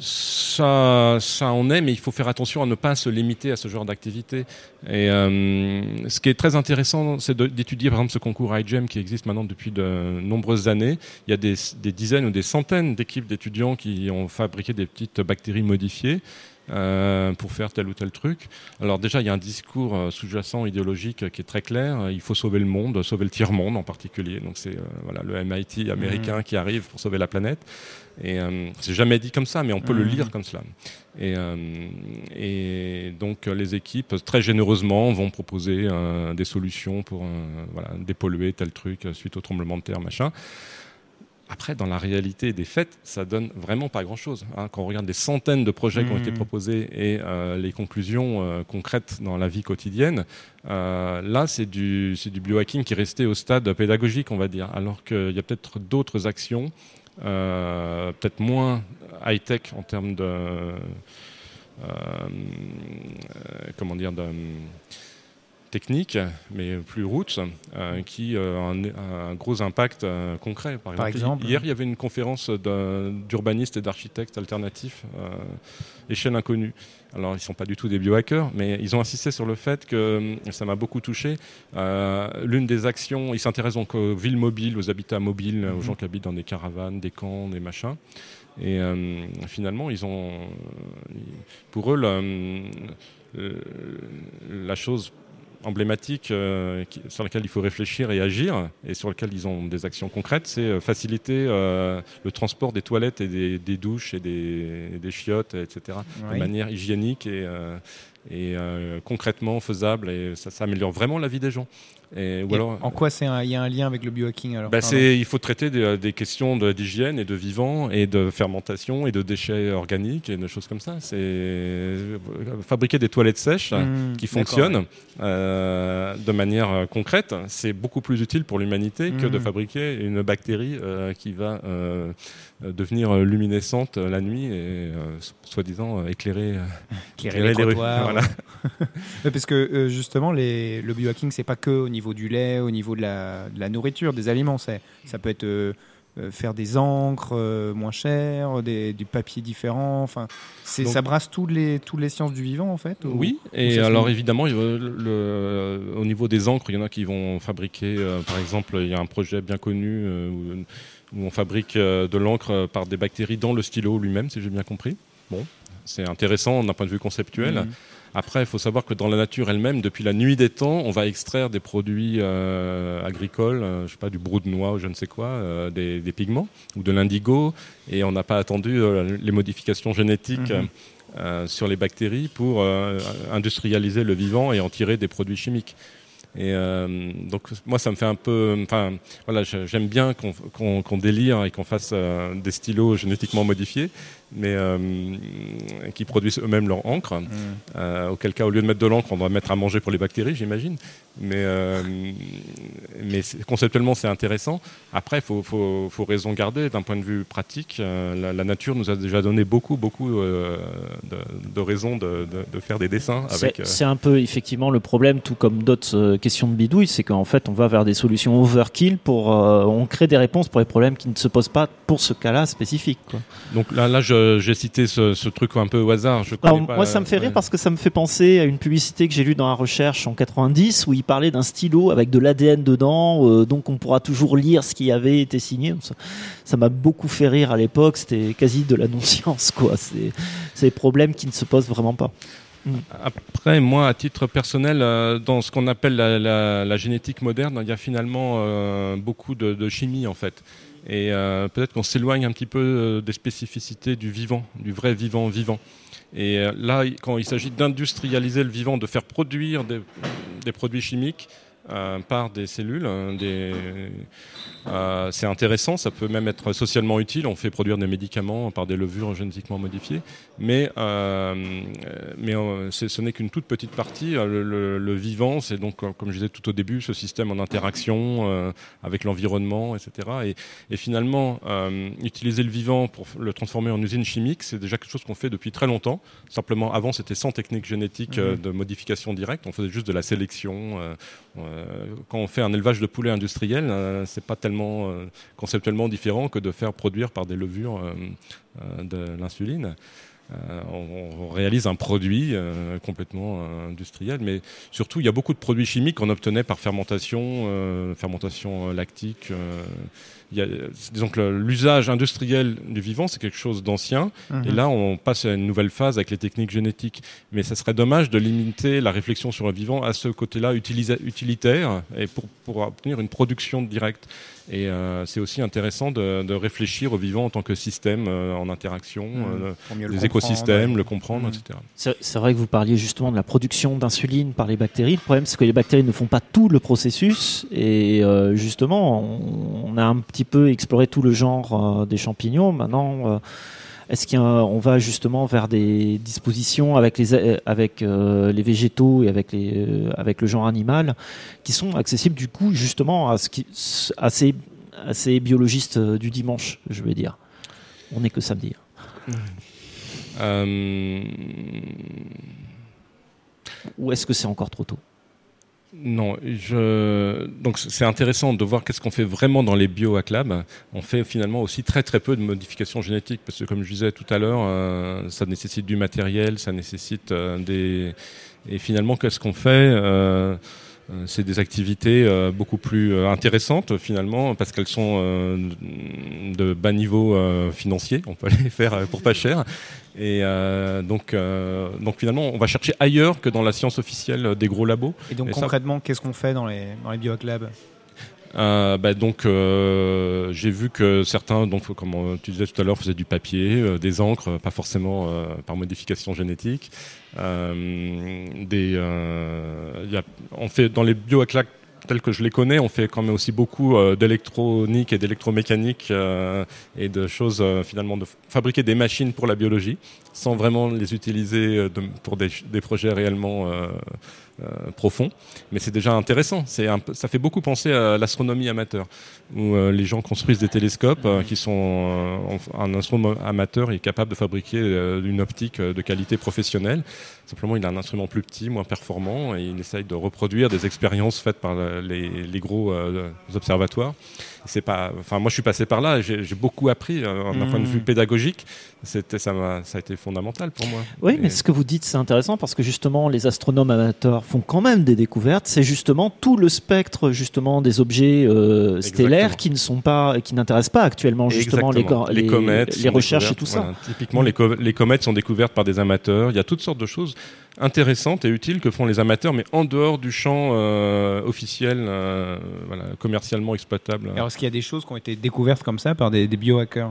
Ça, ça en est, mais il faut faire attention à ne pas se limiter à ce genre d'activité. Et euh, ce qui est très intéressant, c'est de, d'étudier par exemple ce concours iGEM qui existe maintenant depuis de nombreuses années. Il y a des, des dizaines ou des centaines d'équipes d'étudiants qui ont fabriqué des petites bactéries modifiées. euh, pour faire tel ou tel truc. Alors déjà, il y a un discours euh, sous-jacent idéologique euh, qui est très clair. Il faut sauver le monde, sauver le tiers-monde en particulier. Donc c'est euh, voilà, le M I T américain mmh. qui arrive pour sauver la planète. Et euh, c'est jamais dit comme ça, mais on peut mmh. le lire comme cela. Et, euh, et donc les équipes, très généreusement, vont proposer euh, des solutions pour euh, voilà, dépolluer tel truc suite au tremblement de terre, machin. Après, dans la réalité des faits, ça donne vraiment pas grand-chose. Hein. Quand on regarde les centaines de projets mmh. qui ont été proposés et euh, les conclusions euh, concrètes dans la vie quotidienne, euh, là, c'est du, c'est du biohacking qui est resté au stade pédagogique, on va dire. Alors qu'il y a peut-être d'autres actions, euh, peut-être moins high-tech en termes de... Euh, euh, comment dire de, technique, mais plus roots, euh, qui euh, ont un, un gros impact euh, concret. Par, Par exemple, exemple, hier, il y avait une conférence de, d'urbanistes et d'architectes alternatifs, euh, échelle inconnue. Alors, ils ne sont pas du tout des biohackers, mais ils ont insisté sur le fait que, ça m'a beaucoup touché, euh, l'une des actions, ils s'intéressent donc aux villes mobiles, aux habitats mobiles, mmh. aux gens qui habitent dans des caravanes, des camps, des machins. Et euh, finalement, ils ont, pour eux, la, la chose emblématique euh, qui, sur laquelle il faut réfléchir et agir, et sur laquelle ils ont des actions concrètes, c'est euh, faciliter euh, le transport des toilettes et des, des douches et des, des chiottes, et cetera, oui. de manière hygiénique et, euh, et euh, concrètement faisable, et ça, ça améliore vraiment la vie des gens. Et, ou et alors, en quoi c'est un, il y a un lien avec le biohacking alors bah c'est, il faut traiter des, des questions de, d'hygiène et de vivant et de fermentation et de déchets organiques et de choses comme ça. C'est fabriquer des toilettes sèches mmh, qui fonctionnent euh, de manière concrète. C'est beaucoup plus utile pour l'humanité mmh. que de fabriquer une bactérie euh, qui va euh, devenir luminescente la nuit et euh, soi-disant éclairer, éclairer, éclairer les, les rues. Voilà. Parce que euh, justement, les, le biohacking, c'est pas que au niveau du lait, au niveau de la, de la nourriture, des aliments. C'est, ça peut être euh, euh, faire des encres euh, moins chères, des, du papier différent. Enfin, c'est, Donc, ça brasse toutes les, toutes les sciences du vivant, en fait. Ou, oui, et alors fait... évidemment, le, le, au niveau des encres, il y en a qui vont fabriquer, euh, par exemple, il y a un projet bien connu euh, où, où on fabrique euh, de l'encre par des bactéries dans le stylo lui-même, si j'ai bien compris. Bon, c'est intéressant d'un point de vue conceptuel. Mmh. Après, il faut savoir que dans la nature elle-même, depuis la nuit des temps, on va extraire des produits euh, agricoles, euh, je sais pas, du brou de noix ou je ne sais quoi, euh, des, des pigments ou de l'indigo, et on n'a pas attendu euh, les modifications génétiques mmh. euh, sur les bactéries pour euh, industrialiser le vivant et en tirer des produits chimiques. Et euh, donc moi ça me fait un peu, enfin voilà, j'aime bien qu'on, qu'on, qu'on délire et qu'on fasse euh, des stylos génétiquement modifiés, mais euh, qui produisent eux-mêmes leur encre. Mmh. Euh, auquel cas, au lieu de mettre de l'encre, on doit mettre à manger pour les bactéries, j'imagine. Mais, euh, mais c'est, conceptuellement, c'est intéressant. Après, il faut, faut, faut raison garder d'un point de vue pratique. Euh, la, la nature nous a déjà donné beaucoup, beaucoup euh, de, de raisons de, de, de faire des dessins. Avec, c'est, euh... c'est un peu effectivement le problème, tout comme d'autres euh, questions de bidouille, c'est qu'en fait, on va vers des solutions overkill pour, euh, on crée des réponses pour les problèmes qui ne se posent pas pour ce cas-là spécifique, quoi. Donc là, là, je j'ai cité ce, ce truc un peu au hasard. Je Alors, pas, moi, ça me fait ouais. rire parce que ça me fait penser à une publicité que j'ai lue dans la recherche en quatre-vingt-dix où il parlait d'un stylo avec de l'A D N dedans, euh, donc on pourra toujours lire ce qui avait été signé. Ça, ça m'a beaucoup fait rire à l'époque. C'était quasi de la non-science, quoi. C'est, c'est des problèmes qui ne se posent vraiment pas. Après, moi, à titre personnel, euh, dans ce qu'on appelle la, la, la génétique moderne, il y a finalement euh, beaucoup de, de chimie, en fait. Et euh, peut-être qu'on s'éloigne un petit peu euh, des spécificités du vivant, du vrai vivant vivant. Et euh, là, quand il s'agit d'industrialiser le vivant, de faire produire des, des produits chimiques euh, par des cellules, hein, des, euh, c'est intéressant, ça peut même être socialement utile. On fait produire des médicaments par des levures génétiquement modifiées, mais, euh, mais euh, c'est, ce n'est qu'une toute petite partie. Le, le, le vivant, c'est donc, comme je disais tout au début, ce système en interaction euh, avec l'environnement, et cetera. Et, et finalement, euh, utiliser le vivant pour le transformer en usine chimique, c'est déjà quelque chose qu'on fait depuis très longtemps. Simplement, avant, c'était sans technique génétique mmh. euh, de modification directe. On faisait juste de la sélection. Euh, euh, quand on fait un élevage de poulets industriel, euh, c'est pas tellement Euh, conceptuellement différent que de faire produire par des levures euh, euh, de l'insuline. euh, on, on réalise un produit euh, complètement euh, industriel. Mais surtout, il y a beaucoup de produits chimiques qu'on obtenait par fermentation, euh, fermentation lactique. Euh, il y a, disons que le, l'usage industriel du vivant, c'est quelque chose d'ancien. Mmh. Et là, on passe à une nouvelle phase avec les techniques génétiques. Mais ça serait dommage de limiter la réflexion sur le vivant à ce côté-là utilisa- utilitaire et pour, pour obtenir une production directe. Et euh, c'est aussi intéressant de, de réfléchir au vivant en tant que système euh, en interaction, mmh. euh, les écosystèmes, le comprendre, mmh. et cetera. C'est, c'est vrai que vous parliez justement de la production d'insuline par les bactéries. Le problème, c'est que les bactéries ne font pas tout le processus. Et euh, justement, on, on a un petit peu exploré tout le genre euh, des champignons. Maintenant, euh, est-ce qu'on va justement vers des dispositions avec les, avec, euh, les végétaux et avec, les, euh, avec le genre animal qui sont accessibles du coup justement à, ce qui, à, ces, à ces biologistes du dimanche, je veux dire. On n'est que samedi. Mmh. Euh... Ou est-ce que c'est encore trop tôt ? Non, je... donc c'est intéressant de voir qu'est-ce qu'on fait vraiment dans les biohack labs. On fait finalement aussi très très peu de modifications génétiques parce que comme je disais tout à l'heure, euh, ça nécessite du matériel, ça nécessite euh, des... Et finalement, qu'est-ce qu'on fait euh, c'est des activités euh, beaucoup plus euh, intéressantes finalement parce qu'elles sont euh, de bas niveau euh, financier. On peut les faire pour pas cher. Et euh, donc, euh, donc finalement, on va chercher ailleurs que dans la science officielle des gros labos. Et donc et concrètement, ça, qu'est-ce qu'on fait dans les, dans les biohack labs ? Euh, bah donc euh, j'ai vu que certains, donc comme tu disais tout à l'heure, faisaient du papier, euh, des encres, pas forcément euh, par modification génétique. Euh, des, euh, y a, on fait dans les biohack labs tels que je les connais, on fait quand même aussi beaucoup euh, d'électronique et d'électromécanique euh, et de choses euh, finalement de f- fabriquer des machines pour la biologie sans vraiment les utiliser euh, de, pour des, des projets réellement euh, euh, profonds. Mais c'est déjà intéressant. C'est un, ça fait beaucoup penser à l'astronomie amateur où euh, les gens construisent des télescopes euh, qui sont euh, un instrument amateur est capable de fabriquer euh, une optique de qualité professionnelle. Simplement, il a un instrument plus petit, moins performant, et il essaye de reproduire des expériences faites par les, les gros euh, observatoires. C'est pas, enfin, moi, je suis passé par là, et j'ai, j'ai beaucoup appris euh, d'un mmh. point de vue pédagogique. C'était, ça, m'a, ça a été fondamental pour moi. Oui, et... mais ce que vous dites, c'est intéressant parce que justement, les astronomes amateurs font quand même des découvertes. C'est justement tout le spectre justement des objets euh, stellaires qui ne sont pas, qui n'intéressent pas actuellement justement les, les, les comètes, les recherches et tout voilà. ça. Typiquement, mmh. les, co- les comètes sont découvertes par des amateurs. Il y a toutes sortes de choses intéressantes et utiles que font les amateurs, mais en dehors du champ euh, officiel, euh, voilà, commercialement exploitable. Alors, est-ce qu'il y a des choses qui ont été découvertes comme ça par des, des biohackers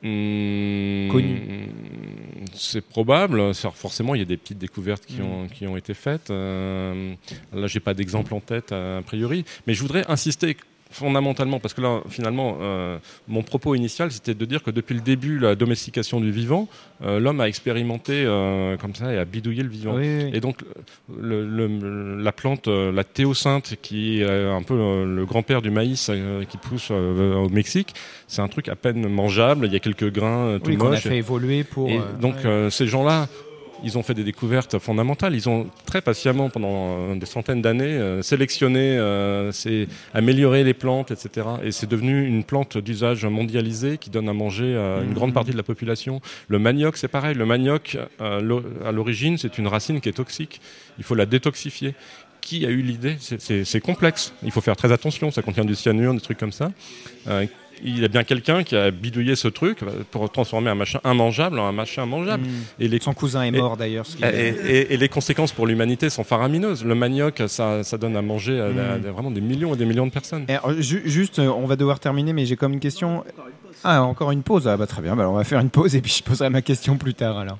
Mmh, connus? C'est probable. Forcément, il y a des petites découvertes qui, mmh. ont, qui ont été faites. Euh, là, j'ai pas d'exemple en tête a priori, mais je voudrais insister fondamentalement, parce que là, finalement, euh, mon propos initial, c'était de dire que depuis le début, la domestication du vivant, euh, l'homme a expérimenté euh, comme ça et a bidouillé le vivant. Oui, oui. Et donc, le, le, la plante, la théocinthe, qui est un peu le, le grand-père du maïs euh, qui pousse euh, au Mexique, c'est un truc à peine mangeable. Il y a quelques grains tout oui, moches. Qu'on a fait évoluer pour. Et euh, donc, ouais. euh, ces gens-là. Ils ont fait des découvertes fondamentales. Ils ont très patiemment, pendant euh, des centaines d'années, euh, sélectionné, euh, c'est, amélioré les plantes, et cetera. Et c'est devenu une plante d'usage mondialisé qui donne à manger à une mmh. grande partie de la population. Le manioc, c'est pareil. Le manioc, euh, à l'origine, c'est une racine qui est toxique. Il faut la détoxifier. Qui a eu l'idée ? c'est, c'est, c'est complexe. Il faut faire très attention. Ça contient du cyanure, des trucs comme ça. Euh, il y a bien quelqu'un qui a bidouillé ce truc pour transformer un machin immangeable en un machin mangeable. Mmh. Et les... Son cousin est mort et, d'ailleurs. Et, et, et les conséquences pour l'humanité sont faramineuses. Le manioc, ça, ça donne à manger à, mmh. à, à vraiment des millions et des millions de personnes. Et alors, ju- juste, on va devoir terminer, mais j'ai comme une question. Ah, encore une pause. Ah, bah, très bien, bah, alors on va faire une pause et puis je poserai ma question plus tard alors.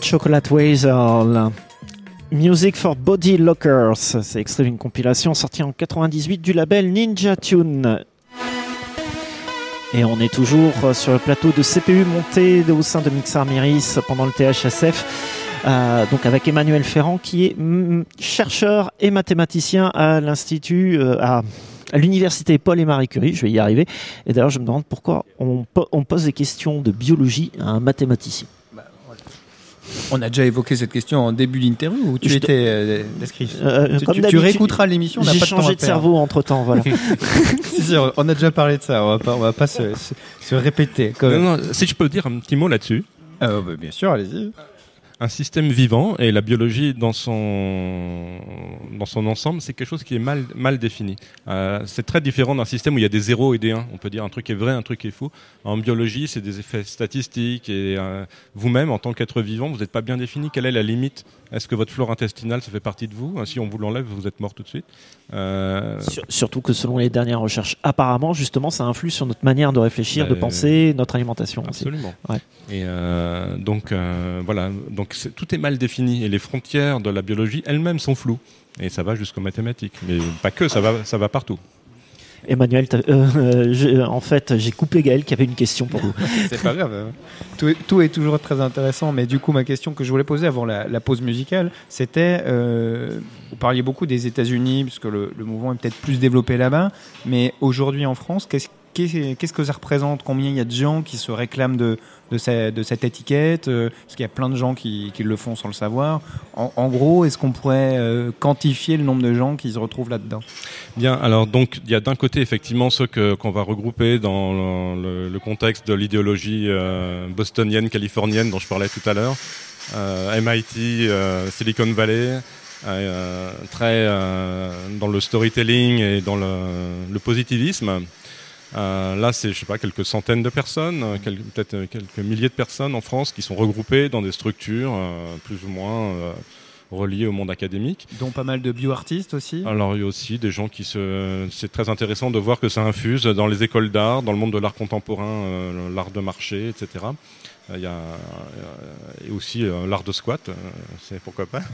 Chocolate Weasel. Music for Body Lockers. C'est extrait d'une compilation sortie en quatre-vingt-dix-huit du label Ninja Tune. Et on est toujours sur le plateau de C P U monté au sein de Mixar Myris pendant le T H S F. Euh, donc avec Emmanuel Ferrand qui est mm, chercheur et mathématicien à l'Institut, euh, à, à l'Université Paul et Marie Curie. Je vais y arriver. Et d'ailleurs, je me demande pourquoi on, po- on pose des questions de biologie à un mathématicien. On a déjà évoqué cette question en début d'interview où tu Je étais euh, descrit. Euh, tu, comme tu, tu d'habitude, réécouteras l'émission. On n'a J'ai pas de temps à changé de perdre. cerveau entre temps, voilà. Si, si, on a déjà parlé de ça. On va pas, on va pas se, se, se répéter. Quand même. Non, non, si je peux dire un petit mot là-dessus. Euh, bah, bien sûr, allez-y. Un système vivant et la biologie dans son, dans son ensemble, c'est quelque chose qui est mal, mal défini. Euh, c'est très différent d'un système où il y a des zéros et des uns. On peut dire un truc est vrai, un truc est faux. En biologie, c'est des effets statistiques et euh, vous-même, en tant qu'être vivant, vous n'êtes pas bien défini. Quelle est la limite ? Est-ce que votre flore intestinale, ça fait partie de vous ? Si on vous l'enlève, vous êtes mort tout de suite. Euh... Sur- surtout que selon les dernières recherches, apparemment, justement, ça influe sur notre manière de réfléchir, Bah, de penser, notre alimentation aussi. Absolument. Ouais. Et euh, donc euh, voilà, donc c'est, tout est mal défini et les frontières de la biologie elles-mêmes sont floues. Et ça va jusqu'aux mathématiques, mais pas que, ça va, ça va partout. Emmanuel, t'as- euh, je- en fait, j'ai coupé Gaël qui avait une question pour vous. C'est pas grave. hein. Tout est, tout est toujours très intéressant. Mais du coup, ma question que je voulais poser avant la, la pause musicale, c'était euh, vous parliez beaucoup des États-Unis, puisque le, le mouvement est peut-être plus développé là-bas. Mais aujourd'hui en France, qu'est-ce Qu'est- Qu'est-ce que ça représente ? Combien il y a de gens qui se réclament de, de, ce- de cette étiquette ? euh, Parce qu'il y a plein de gens qui, qui le font sans le savoir. En, en gros, est-ce qu'on pourrait euh, quantifier le nombre de gens qui se retrouvent là-dedans ? Bien, alors donc il y a d'un côté effectivement ceux que, qu'on va regrouper dans le, le, le contexte de l'idéologie euh, bostonienne, californienne dont je parlais tout à l'heure, euh, M I T, euh, Silicon Valley, euh, très euh, dans le storytelling et dans le, le positivisme. Euh, là, c'est, je sais pas, quelques centaines de personnes, euh, quelques, peut-être euh, quelques milliers de personnes en France qui sont regroupées dans des structures euh, plus ou moins euh, reliées au monde académique. Dont pas mal de bio-artistes aussi. Alors, il y a aussi des gens qui se... C'est très intéressant de voir que ça infuse dans les écoles d'art, dans le monde de l'art contemporain, euh, l'art de marché, et cetera. Il y a euh, et aussi euh, l'art de squat, euh, c'est pourquoi pas.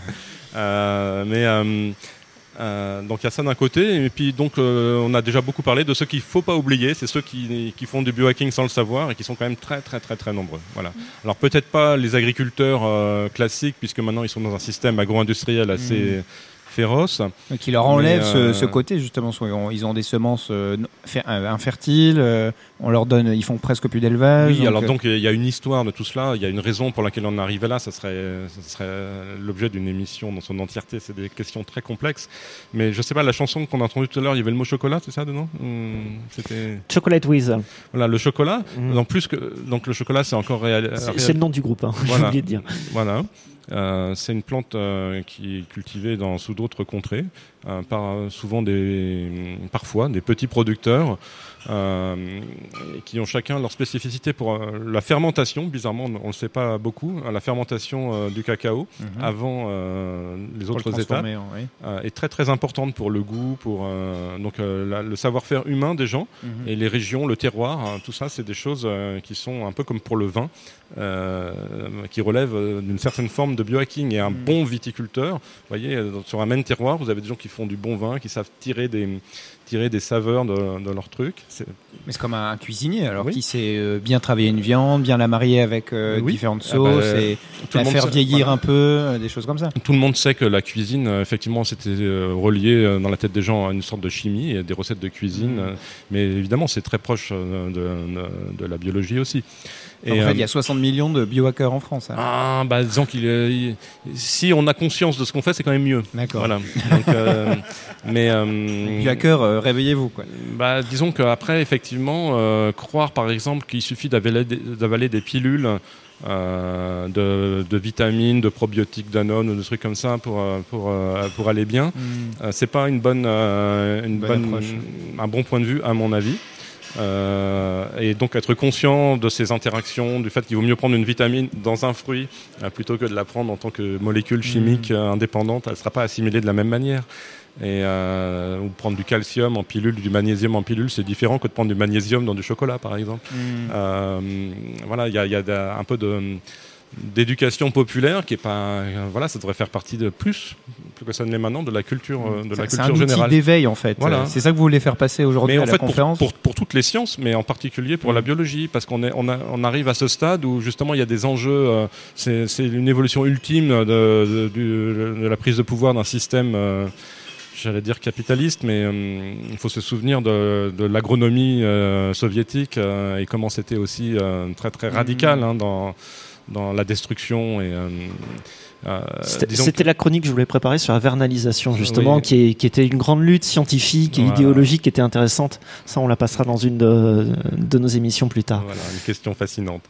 euh, mais... Euh, Euh, donc il y a ça d'un côté, et puis donc euh, on a déjà beaucoup parlé de ceux qu'il ne faut pas oublier, c'est ceux qui, qui font du biohacking sans le savoir et qui sont quand même très très très très nombreux. Voilà. Alors peut-être pas les agriculteurs euh, classiques, puisque maintenant ils sont dans un système agro-industriel assez mmh. féroce. Qui leur enlève euh... ce, ce côté justement, ils ont des semences euh, infertiles, euh, on leur donne, ils font presque plus d'élevage. Oui, donc alors euh... donc il y a une histoire de tout cela, il y a une raison pour laquelle on est arrivé là, ça serait, ça serait l'objet d'une émission dans son entièreté, c'est des questions très complexes. Mais je sais pas, la chanson qu'on a entendue tout à l'heure, il y avait le mot chocolat, c'est ça dedans ? hum, C'était Chocolate Weasel. Voilà, le chocolat. Mmh. En plus que donc le chocolat, c'est encore réel. C'est, réel... c'est le nom du groupe, hein, voilà. j'ai oublié de dire. Voilà. Euh, c'est une plante euh, qui est cultivée dans, sous d'autres contrées, euh, par souvent des, parfois des petits producteurs euh, qui ont chacun leur spécificité pour euh, la fermentation. Bizarrement, on ne le sait pas beaucoup. La fermentation euh, du cacao mm-hmm. avant euh, les pour autres étapes oui. euh, est très très importante pour le goût, pour euh, donc euh, la, le savoir-faire humain des gens mm-hmm. et les régions, le terroir. Hein, tout ça, c'est des choses euh, qui sont un peu comme pour le vin, euh, qui relèvent d'une certaine forme de biohacking. Et un mmh. bon viticulteur, vous voyez, sur un même terroir, vous avez des gens qui font du bon vin, qui savent tirer des, tirer des saveurs de, de leur truc. C'est... Mais c'est comme un cuisinier, alors oui. qui sait euh, bien travailler une viande, bien la marier avec euh, oui. différentes sauces ah bah, et la faire sait, vieillir voilà. un peu, euh, des choses comme ça. Tout le monde sait que la cuisine, euh, effectivement, c'était euh, relié euh, dans la tête des gens à une sorte de chimie et des recettes de cuisine. Mmh. Euh, mais évidemment, c'est très proche euh, de, de, de la biologie aussi. Et en fait, euh, il y a soixante millions de biohackers en France. Hein. Ah, bah, disons qu'il est, il, si on a conscience de ce qu'on fait, c'est quand même mieux. D'accord. Voilà. Donc, euh, mais euh, biohackers, euh, réveillez-vous, quoi. Bah, disons qu'après, effectivement, euh, croire, par exemple, qu'il suffit d'avaler des, d'avaler des pilules euh, de, de vitamines, de probiotiques Danone ou des trucs comme ça pour pour pour aller bien, mm. euh, c'est pas une bonne, euh, une bonne, bonne un bon point de vue, à mon avis. Euh, et donc être conscient de ces interactions, du fait qu'il vaut mieux prendre une vitamine dans un fruit euh, plutôt que de la prendre en tant que molécule chimique mmh. euh, indépendante, elle ne sera pas assimilée de la même manière. Et euh, ou prendre du calcium en pilule, du magnésium en pilule, c'est différent que de prendre du magnésium dans du chocolat, par exemple. Mmh. Euh, voilà, il y a, y a un peu de d'éducation populaire qui est pas, euh, voilà, ça devrait faire partie de plus, plus que ça ne l'est maintenant, de la culture, euh, de C'est- la c'est culture un outil générale. d'éveil en fait. Voilà. Euh, C'est ça que vous voulez faire passer aujourd'hui Mais à en la fait, pour, conférence. pour, pour toutes les sciences, mais en particulier pour la biologie, parce qu'on est, on, a, on arrive à ce stade où justement il y a des enjeux, euh, c'est, c'est une évolution ultime de, de, du- de la prise de pouvoir d'un système, euh, j'allais dire capitaliste, mais euh, il faut se souvenir de, de l'agronomie euh, soviétique euh, et comment c'était aussi euh, très très radical hein, dans, dans la destruction et euh, euh, C'était disons c'était la chronique que je voulais préparer sur la vernalisation, justement, Oui. qui, est- qui était une grande lutte scientifique et Voilà. idéologique qui était intéressante. Ça, on la passera dans une de, de nos émissions plus tard. Voilà, une question fascinante.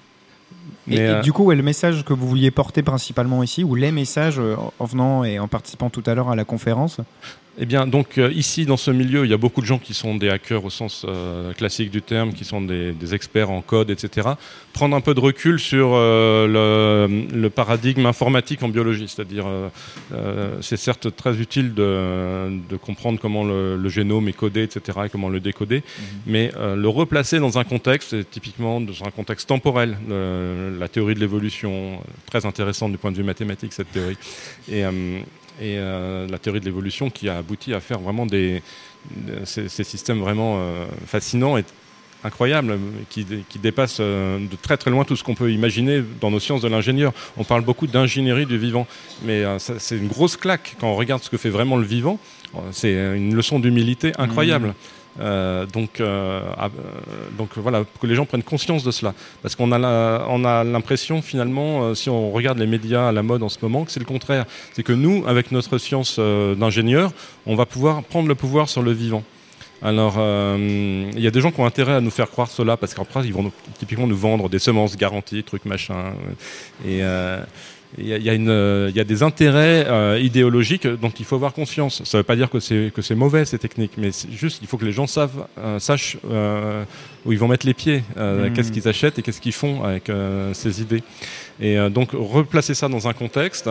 Et, Mais, et euh, du coup, ouais, le message que vous vouliez porter principalement ici, ou les messages euh, en venant et en participant tout à l'heure à la conférence. Eh bien, donc euh, ici, dans ce milieu, il y a beaucoup de gens qui sont des hackers au sens euh, classique du terme, qui sont des, des experts en code, et cetera. Prendre un peu de recul sur euh, le, le paradigme informatique en biologie, c'est-à-dire, euh, euh, c'est certes très utile de, de comprendre comment le, le génome est codé, et cetera, et comment le décoder, mmh. mais euh, le replacer dans un contexte, et typiquement dans un contexte temporel, euh, la théorie de l'évolution, très intéressante du point de vue mathématique, cette théorie. Et, euh, et euh, la théorie de l'évolution qui a abouti à faire vraiment des, de, ces, ces systèmes vraiment euh, fascinants et incroyables, qui, qui dépassent euh, de très très loin tout ce qu'on peut imaginer dans nos sciences de l'ingénieur. On parle beaucoup d'ingénierie du vivant, mais euh, ça, c'est une grosse claque quand on regarde ce que fait vraiment le vivant. C'est une leçon d'humilité incroyable. Mmh. Euh, donc, euh, euh, donc voilà, que les gens prennent conscience de cela, parce qu'on a, la, on a l'impression finalement, euh, si on regarde les médias à la mode en ce moment, que c'est le contraire. C'est que nous, avec notre science euh, d'ingénieur, on va pouvoir prendre le pouvoir sur le vivant. Alors, il euh, y a des gens qui ont intérêt à nous faire croire cela, parce qu'après, ils vont nous, typiquement nous vendre des semences garanties, trucs machin, et euh, il y, y, euh, y a des intérêts euh, idéologiques dont il faut avoir conscience. Ça ne veut pas dire que c'est, que c'est mauvais ces techniques, mais c'est juste il faut que les gens savent, euh, sachent euh, où ils vont mettre les pieds, euh, mmh. qu'est-ce qu'ils achètent et qu'est-ce qu'ils font avec euh, ces idées. Et euh, donc replacer ça dans un contexte,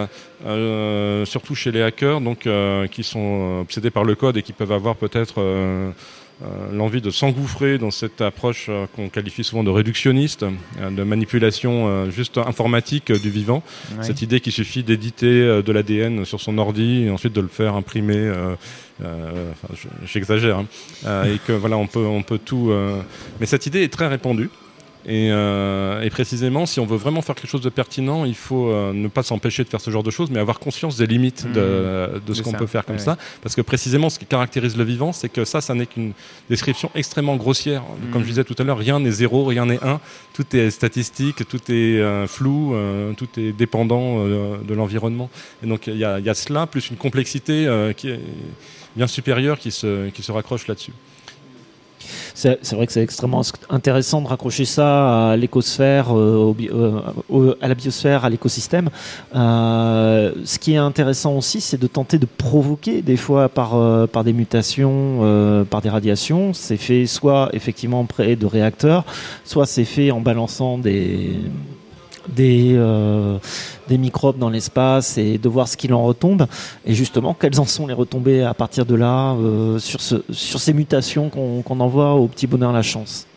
euh, surtout chez les hackers, donc euh, qui sont obsédés par le code et qui peuvent avoir peut-être euh, Euh, l'envie de s'engouffrer dans cette approche euh, qu'on qualifie souvent de réductionniste, euh, de manipulation euh, juste informatique euh, du vivant. Ouais. Cette idée qu'il suffit d'éditer euh, de l'A D N sur son ordi et ensuite de le faire imprimer, euh, euh, enfin, j'exagère, hein, euh, et que voilà, on peut, on peut tout. Euh... Mais cette idée est très répandue. Et, euh, et précisément, si on veut vraiment faire quelque chose de pertinent, il faut euh, ne pas s'empêcher de faire ce genre de choses, mais avoir conscience des limites mmh, de, de ce qu'on ça. peut faire comme ouais. ça. Parce que précisément, ce qui caractérise le vivant, c'est que ça, ça n'est qu'une description extrêmement grossière. Mmh. Comme je disais tout à l'heure, rien n'est zéro, rien n'est un. Tout est statistique, tout est euh, flou, euh, tout est dépendant euh, de l'environnement. Et donc, il y, y a cela, plus une complexité euh, qui est bien supérieure qui se, qui se raccroche là-dessus. C'est, c'est vrai que c'est extrêmement intéressant de raccrocher ça à l'écosphère, euh, au, euh, au, à la biosphère, à l'écosystème. Euh, ce qui est intéressant aussi, c'est de tenter de provoquer des fois par, euh, par des mutations, euh, par des radiations. C'est fait soit effectivement près de réacteurs, soit c'est fait en balançant des... Des, euh, des microbes dans l'espace et de voir ce qu'il en retombe et justement quelles en sont les retombées à partir de là euh, sur, ce, sur ces mutations qu'on, qu'on envoie au petit bonheur la chance.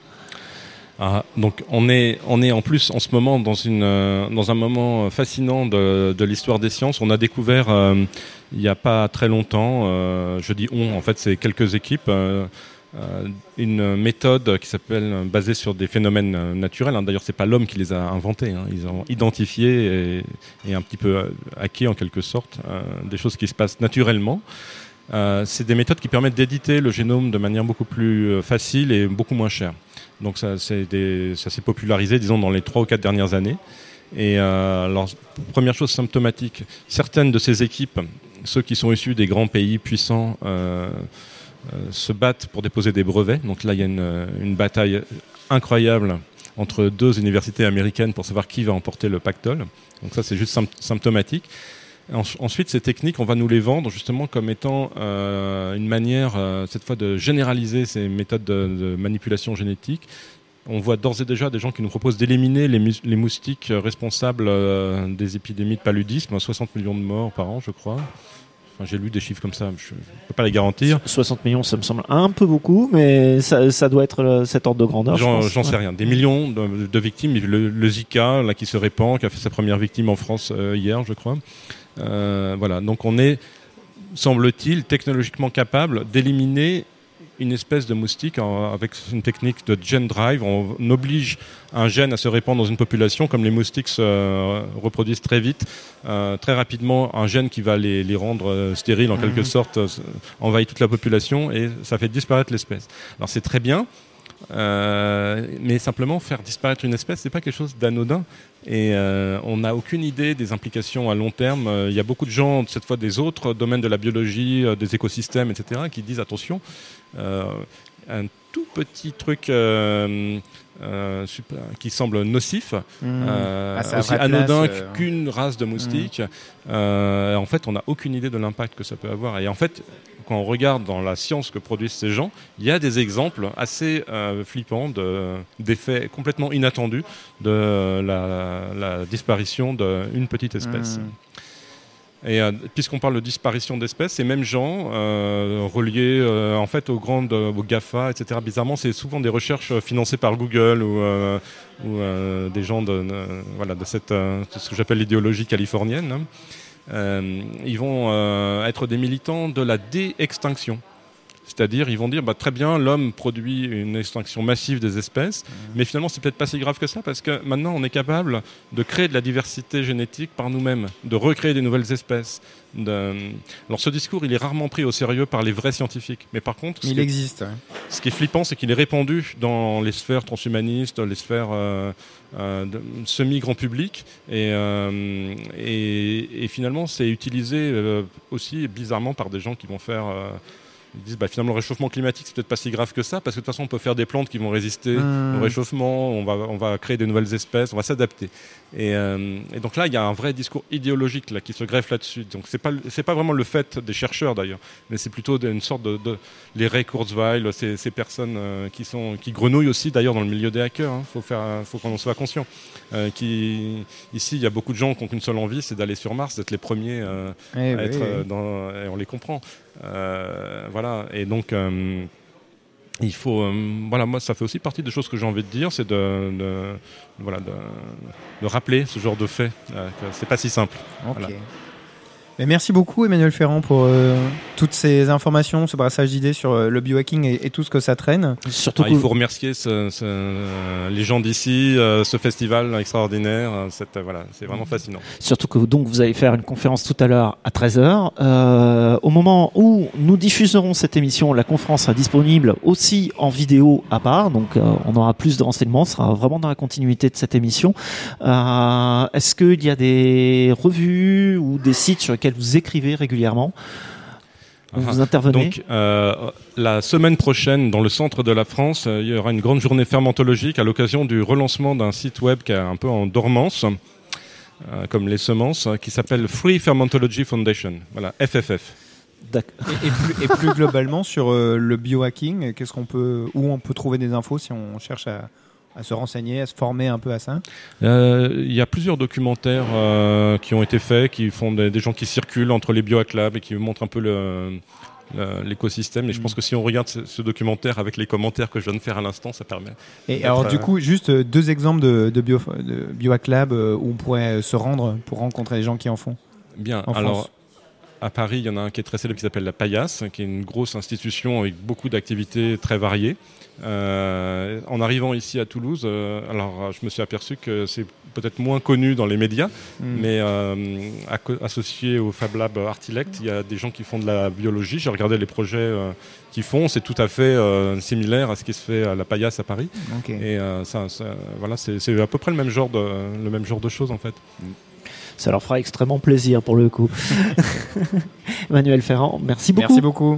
Ah, donc on est, on est en plus en ce moment dans, une, euh, dans un moment fascinant de, de l'histoire des sciences. On a découvert euh, il n'y a pas très longtemps, euh, je dis on, en fait c'est quelques équipes, euh, Euh, une méthode qui s'appelle basée sur des phénomènes euh, naturels. Hein. D'ailleurs, c'est pas l'homme qui les a inventés. Hein. Ils ont identifié et, et un petit peu hacké en quelque sorte euh, des choses qui se passent naturellement. Euh, c'est des méthodes qui permettent d'éditer le génome de manière beaucoup plus facile et beaucoup moins chère. Donc ça, c'est des, ça s'est popularisé, disons, dans les trois ou quatre dernières années. Et euh, alors, première chose symptomatique, certaines de ces équipes, ceux qui sont issus des grands pays puissants, euh, Euh, se battent pour déposer des brevets. Donc là, il y a une, une bataille incroyable entre deux universités américaines pour savoir qui va emporter le pactole. Donc ça, c'est juste symptomatique. En, ensuite, ces techniques, on va nous les vendre justement comme étant euh, une manière, euh, cette fois, de généraliser ces méthodes de, de manipulation génétique. On voit d'ores et déjà des gens qui nous proposent d'éliminer les, mus- les moustiques responsables euh, des épidémies de paludisme, soixante millions de morts par an, je crois. Enfin, j'ai lu des chiffres comme ça, je ne peux pas les garantir. soixante millions, ça me semble un peu beaucoup, mais ça, ça doit être euh, cet ordre de grandeur. J'en, je pense. j'en sais Ouais. rien. Des millions de, de victimes. Le, le Zika, là, qui se répand, qui a fait sa première victime en France euh, hier, je crois. Euh, voilà. Donc on est, semble-t-il, technologiquement capable d'éliminer une espèce de moustique en, avec une technique de gene drive. On, on oblige un gène à se répandre dans une population, comme les moustiques se euh, reproduisent très vite, euh, très rapidement, un gène qui va les, les rendre euh, stériles en mmh. quelque sorte euh, envahit toute la population et ça fait disparaître l'espèce. Alors c'est très bien, euh, mais simplement faire disparaître une espèce, c'est pas quelque chose d'anodin. Et euh, on n'a aucune idée des implications à long terme. Il euh, y a beaucoup de gens, cette fois des autres domaines de la biologie, euh, des écosystèmes, et cetera, qui disent attention, euh, un tout petit truc euh, euh, super, qui semble nocif, mmh. euh, ah, aussi anodin place, euh... qu'une race de moustiques. Mmh. Euh, en fait, on n'a aucune idée de l'impact que ça peut avoir. Et en fait, quand on regarde dans la science que produisent ces gens, il y a des exemples assez euh, flippants de, d'effets complètement inattendus de euh, la, la disparition d'une petite espèce. Mmh. Et euh, puisqu'on parle de disparition d'espèces, ces mêmes gens euh, reliés euh, en fait aux grandes, aux GAFA, et cetera. Bizarrement, c'est souvent des recherches financées par Google ou, euh, ou euh, des gens de, euh, voilà, de cette, euh, ce que j'appelle l'idéologie californienne. Hein. Euh, ils vont euh, être des militants de la dé-extinction. C'est-à-dire, ils vont dire, bah, très bien, l'homme produit une extinction massive des espèces, mmh. mais finalement, c'est peut-être pas si grave que ça, parce que maintenant, on est capable de créer de la diversité génétique par nous-mêmes, de recréer des nouvelles espèces. De... Alors, ce discours, il est rarement pris au sérieux par les vrais scientifiques. Mais par contre, il ce existe. Qui est, ce qui est flippant, c'est qu'il est répandu dans les sphères transhumanistes, les sphères euh, euh, de, semi-grand public, et, euh, et, et finalement, c'est utilisé euh, aussi bizarrement par des gens qui vont faire... Euh, Ils disent bah, finalement le réchauffement climatique c'est peut-être pas si grave que ça parce que de toute façon on peut faire des plantes qui vont résister mmh. au réchauffement, on va, on va créer des nouvelles espèces, on va s'adapter. Et, euh, et donc là il y a un vrai discours idéologique là, qui se greffe là-dessus. Donc c'est pas, c'est pas vraiment le fait des chercheurs d'ailleurs, mais c'est plutôt une sorte de, de les Ray Kurzweil, ces, ces personnes euh, qui, sont, qui grenouillent aussi d'ailleurs dans le milieu des hackers, hein. faut, faire, faut qu'on en soit conscient. Euh, qui, ici il y a beaucoup de gens qui ont qu'une seule envie, c'est d'aller sur Mars, d'être les premiers euh, eh à oui, être oui. dans, et on les comprend. Euh, voilà, et donc euh, il faut, euh, voilà, moi ça fait aussi partie des choses que j'ai envie de dire, c'est de, de, voilà, de, de rappeler ce genre de fait, euh, que c'est pas si simple. Ok. Voilà. Mais merci beaucoup Emmanuel Ferrand pour euh, toutes ces informations, ce brassage d'idées sur euh, le biohacking et, et tout ce que ça traîne. Surtout ah, il faut remercier ce, ce, euh, les gens d'ici, euh, ce festival extraordinaire, euh, cette, euh, voilà, c'est vraiment fascinant. Surtout que donc, vous allez faire une conférence tout à l'heure à treize heures. Euh, au moment où nous diffuserons cette émission, la conférence sera disponible aussi en vidéo à part, donc euh, on aura plus de renseignements, ce sera vraiment dans la continuité de cette émission. Euh, est-ce qu'il y a des revues ou des sites sur lesquels vous écrivez régulièrement, où vous intervenez? Donc, euh, la semaine prochaine, dans le centre de la France, euh, il y aura une grande journée fermentologique à l'occasion du relancement d'un site web qui est un peu en dormance, euh, comme les semences, euh, qui s'appelle Free Fermentology Foundation. Voilà, F F F. D'accord. Et, et, plus, et plus globalement sur euh, le biohacking, qu'est-ce qu'on peut, où on peut trouver des infos si on cherche à à se renseigner, à se former un peu à ça? Il euh, y a plusieurs documentaires euh, qui ont été faits, qui font des, des gens qui circulent entre les biohack labs et qui montrent un peu le, le, l'écosystème. Et je pense que si on regarde ce, ce documentaire avec les commentaires que je viens de faire à l'instant, ça permet. Et alors euh... du coup, juste deux exemples de, de, bio, de biohack lab où on pourrait se rendre pour rencontrer les gens qui en font. Bien, en alors... France. À Paris, il y en a un qui est très célèbre qui s'appelle la Paillasse, qui est une grosse institution avec beaucoup d'activités très variées. Euh, en arrivant ici à Toulouse, euh, alors je me suis aperçu que c'est peut-être moins connu dans les médias, mmh. mais euh, associé au Fab Lab Artilect, il y a des gens qui font de la biologie. J'ai regardé les projets euh, qu'ils font, c'est tout à fait euh, similaire à ce qui se fait à la Paillasse à Paris. Okay. Et euh, ça, ça, voilà, c'est, c'est à peu près le même genre de, le même genre de choses en fait. Mmh. Ça leur fera extrêmement plaisir pour le coup. Emmanuel Ferrand, merci beaucoup. Merci beaucoup.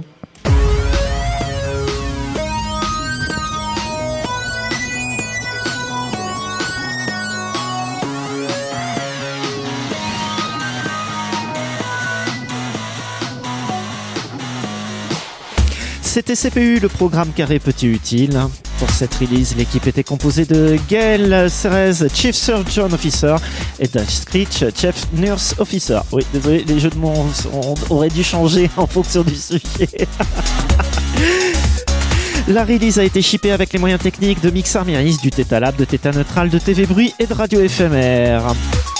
C'était C P U, le programme Carré Petit Utile. Pour cette release, l'équipe était composée de Gail Serez, Chief Surgeon Officer, et Dutch Screech, Chief Nurse Officer. Oui, désolé, les jeux de mots auraient dû changer en fonction du sujet. La release a été shippée avec les moyens techniques de Mixar Myris, du Theta Lab, de Theta Neutral, de T V Bruit et de Radio F M R.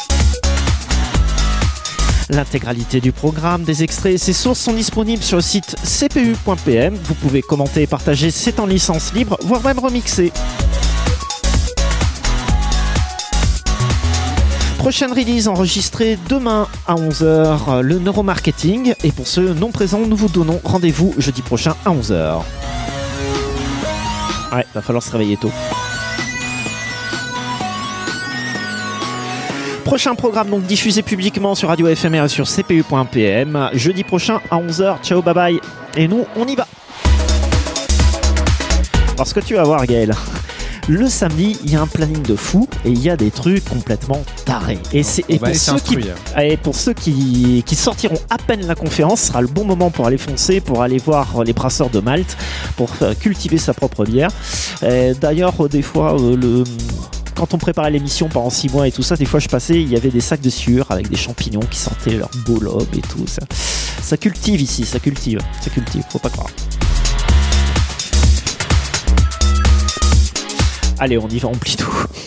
L'intégralité du programme, des extraits et ses sources sont disponibles sur le site c p u point p m. Vous pouvez commenter et partager, c'est en licence libre, voire même remixer. Prochaine release enregistrée demain à onze heures, le neuromarketing. Et pour ceux non présents, nous vous donnons rendez-vous jeudi prochain à onze heures. Ouais, va falloir se réveiller tôt. Prochain programme donc diffusé publiquement sur Radio F M R et sur c p u point p m. Jeudi prochain à onze heures. Ciao, bye bye. Et nous, on y va. Parce que tu vas voir, Gaël. Le samedi, il y a un planning de fou et il y a des trucs complètement tarés. Et, c'est, et, pour, ceux qui, et pour ceux qui, qui sortiront à peine la conférence, ce sera le bon moment pour aller foncer, pour aller voir les brasseurs de Malte, pour cultiver sa propre bière. Et d'ailleurs, des fois, le... quand on préparait l'émission pendant six mois et tout ça, des fois je passais, il y avait des sacs de sueur avec des champignons qui sentaient leur beau lobe et tout ça. Ça cultive ici, ça cultive, ça cultive, faut pas croire. Allez, on y va, on plie tout.